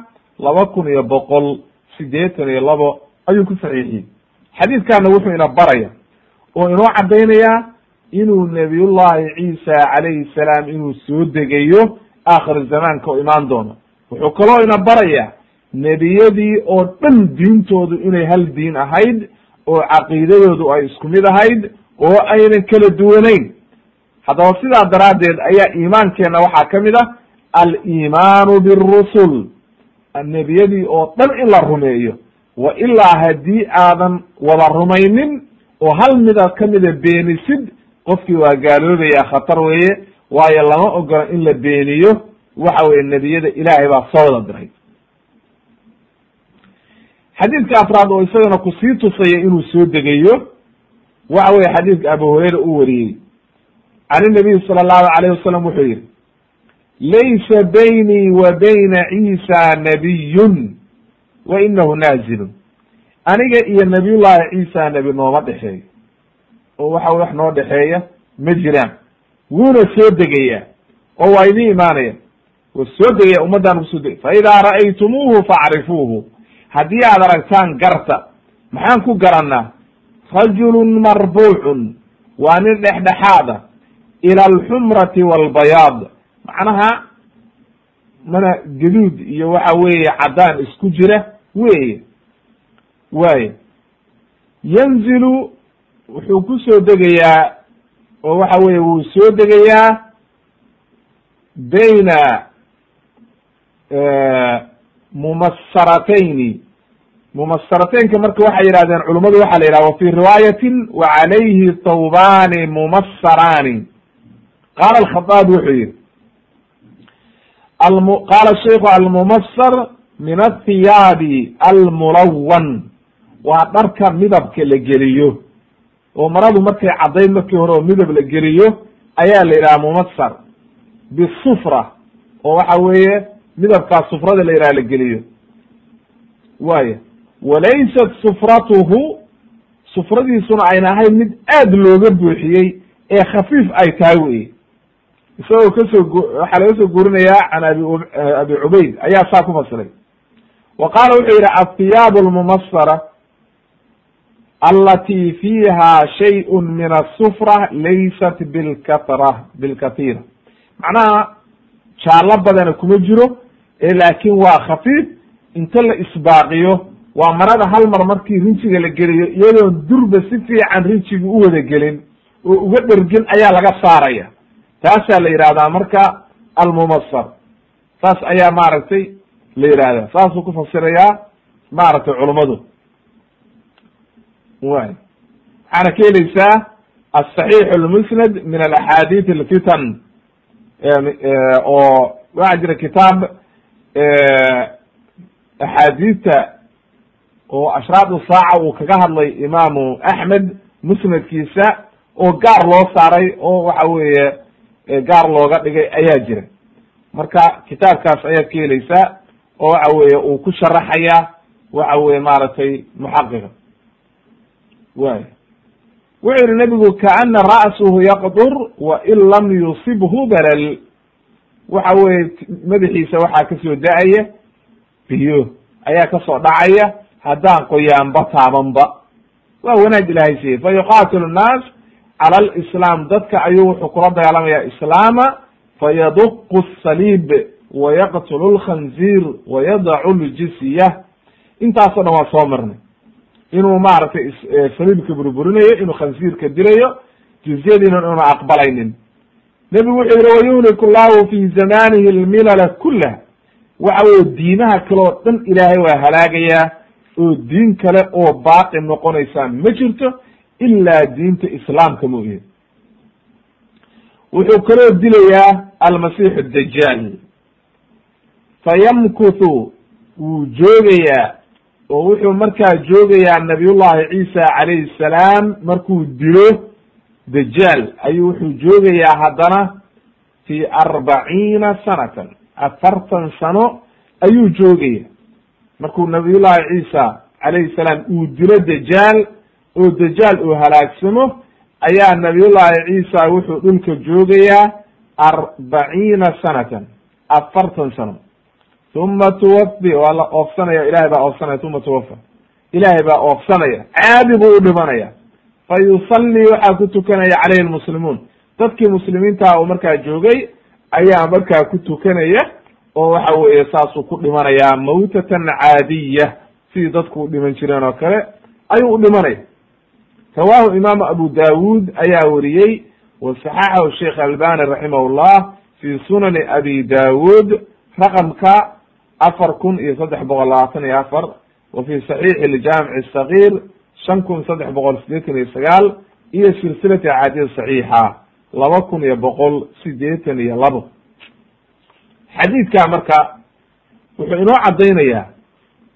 2182 ayuu ku saxiixiyey xadiidkana wuxuu ina baraya oo inoo caddaynaya inuu nabiyullahi ciisa calayhi salaam inuu soo degayo aakhir zamaanka oo imaan doono wuxuu kaloo ina baraya nebiyadii oo dhan diintoodu inay hal diin ahayd oo caqiidadoodu ay isku mid ahayd oo aynan kala duwanayn haddaba sidaa daraaddeed ayaa iimaankeenna waxaa ka mid ah aliimaanu birusul nebiyadii oo dhan in la rumeeyo wa ilaa haddii aadan wada rumaynin oo hal mida kamida beenisid qofkii waa gaaloobaya khatar weeye waayo lama ogola in la beeniyo waxa weye nebiyada ilaahay baa soo wada diray xadiidka afraad oo isagana kusii tusaya inuu soo degayo waxa weye xadiidka abu hurayra uu wariyey can inabiy sala allahu alayh wasalam wuxuu yihi laysa baynii wa bayna ciisa nabiyun wa inahu naazilun aniga iyo nabiyullahi ciisa nebi nooma dhexeeyo oo waxa wax noo dhexeeya ma jiraan, wuuna soo degayaa oo waa idin imaanaya, waa soo degaya ummaddaan kusoo degay. fa idaa ra'aytumuuhu facrifuuhu, haddii aad aragtaan garta. maxaan ku garanaa? rajulun marbuucun, waa nin dhexdhexaada, ila alxumrati walbayaad, macnaha mana gaduud iyo waxa weeye caddaan isku jira weye waaye. yanzilu wuxuu ku soo degayaa oo waxa weye wuu soo degayaa bayna mumassaratayni. mumasarateynka marka waxay yidhahdeen culummadu waxaa la yidhaha wa fi riwaayatin wa calayhi thawbani mumassaraani. qaala alkhadaab wuxuu yihi qaala sheiku almumassar min athiyaabi almulawan, waa dharka midabka la geliyo oo maradu markay caddayd markii hore oo midab la geliyo ayaa la yidhaha mumassar bisufra, oo waxa weeye midabkaas sufrada la yidhaha la geliyo waaya. walaysat sufratuhu, sufradiisuna ayna ahayn mid aad looga buuxiyey ee khafiif ay tahay weye. isagoo waxaa laga soo guurinayaa can abi cubayd ayaa saa ku fasiray. wa qaala wuxuu yidhi athiyaabu almumassara alati fiiha shayun min asufra laysat bilkathira, macnaha jaallo badana kuma jiro laakin waa khafiif. inta la isbaaqiyo waa marada hal mar markii rinjiga la geliyo iyadoon durba si fiican rinjiga u wada gelin oo uga dhergin ayaa laga saaraya, taasaa la yidhahdaa marka almumassar. saas ayaa maaragtay la yidhahdaa, saasuu ku fasirayaa maaragtay culummadu way. waxaana ka helaysaa asaxiix almusnad min alaxaadiith alfitan, oo waxaa jira kitaab axaadiidta oo ashraadu saaca uu kaga hadlay imaamu axmed musnadkiisa oo gaar loo saaray oo waxa weeye gaar looga dhigay ayaa jira. marka kitaabkaas ayaad ka helaysaa oo waxa weeye uu ku sharaxaya waxa weye maaragtay muxaqiqa way. wuxuu yihi nebigu kaana ra'suhu yaqdur wa in lam yusibhu balal, waxa weye madaxiisa waxaa kasoo da-aya biyo ayaa kasoo dhacaya haddaan qoyaanba taabanba. waa wanaag ilahay siiyey. fa yuqatilu nnaas cala alislaam, dadka ayuu wuxuu kula dagaalamaya islaama, fayaduqu asaliib wayaqtulu lkhanziir wayadacu ljisya. intaasoo dhan waa soo marnay inuu maaragtay saliibka burburinayo, inuu khansiirka dilayo, jizyadiina una aqbalaynin. nebigu wuxuu yihi wayuhliku llahu fi zamanihi almilala kullaha, waxa weye diimaha kale oo dhan ilaahay waa halaagayaa oo diin kale oo baaqi noqonaysaa ma jirto ilaa diinta islaamka mooye. wuxuu kaloo dilayaa almasiixu dajaal, fayamkuthu wuu joogayaa oo wuxuu markaa joogayaa nabiyullahi ciisa calayhi salaam markuu dilo dajaal ayuu wuxuu joogayaa haddana fi 40 sanatan, 40 sano ayuu joogaya. markuu nabiyullahi ciisa calayhi salaam uu dilo dajaal oo dajaal uu halaagsamo ayaa nabiyullahi ciisa wuxuu dhulka joogayaa 40 sanatan, 40 sano. uma tuwafi, waa la oofsanaya, ilahay baa oofsanaya. uma tuwafa, ilahay baa oofsanaya, caadi buu u dhimanaya. fa yusalli, waxaa ku tukanaya caleyhi lmuslimuun, dadkii muslimiintaha uu markaa joogay ayaa markaa ku tukanaya oo waxa weeye saasuu ku dhimanayaa mawtatan caadiya, sidii dadku u dhiman jireen oo kale ayuu u dhimanaya. rawaahu imaamu abu dawud ayaa wariyey, wa saxaxahu sheikh albani raximahullah fi sunani abi dawud raqamka 4324, wa fi saxiixi ljamic sagiir 5389, iyo silsilati axaadiis saxiixa 2182. xadiidka marka wuxuu inoo caddaynayaa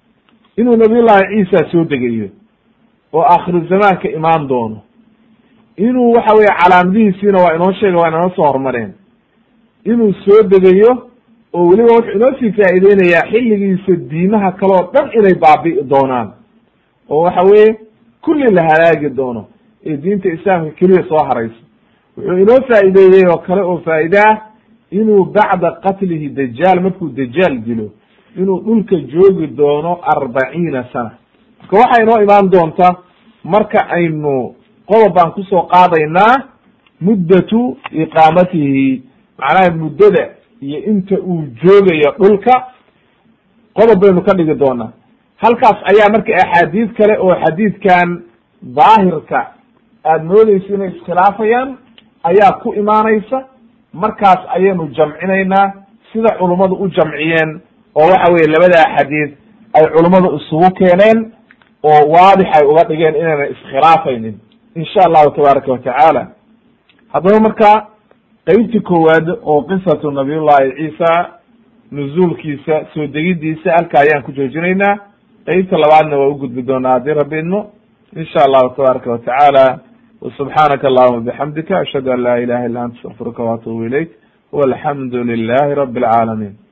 inuu nabiyullahi ciisa soo degayo oo akhiru zamaanka imaan doono, inuu waxa weye calaamadihiisiina waa inoo sheega, waa inoo soo hormareen, inuu soo degayo oo weliba wuxuu inoo sii faa'iideynayaa xilligiisa diimaha kale oo dhan inay baabi'i doonaan oo waxa weye kulli la halaagi doono ee diinta islaamka keliya soo harayso. wuxuu inoo faa'iideeyey oo kale oo faa'iide ah inuu bacda qatlihi dajaal, markuu dajaal dilo inuu dhulka joogi doono 40 sana. marka waxay inoo imaan doonta marka aynu qodob baan kusoo qaadaynaa muddatu iqaamatihi, macnaha muddada iyo inta uu joogayo dhulka, qodob baynu ka dhigi doonaa. halkaas ayaa marka axaadiis kale oo xadiidkan daahirka aada moodeysa inay iskhilaafayaan ayaa ku imaanaysa, markaas ayaynu jamcinaynaa sida culummadu u jamciyeen oo waxa weye labada xadiid ay culummadu isugu keeneen oo waadix ay uga dhigeen inayna iskhilaafaynin insha allahu tabaaraka watacaala. haddaba marka qeybtii koowaad oo qisatu nabiyullahi ciisa nuzuulkiisa soo degidiisa halka ayaan ku joojinaynaa. qeybta labaadna waa ugudbi doonaa haddii rabbi idmo insha allahu tabaaraka watacaala. وسubحaanaka allahuma bxamdika ashhadu an la ilaha illa anta astaqfiruka وatubu ilayk walxamdu lilahi rabi اlcaalamiin.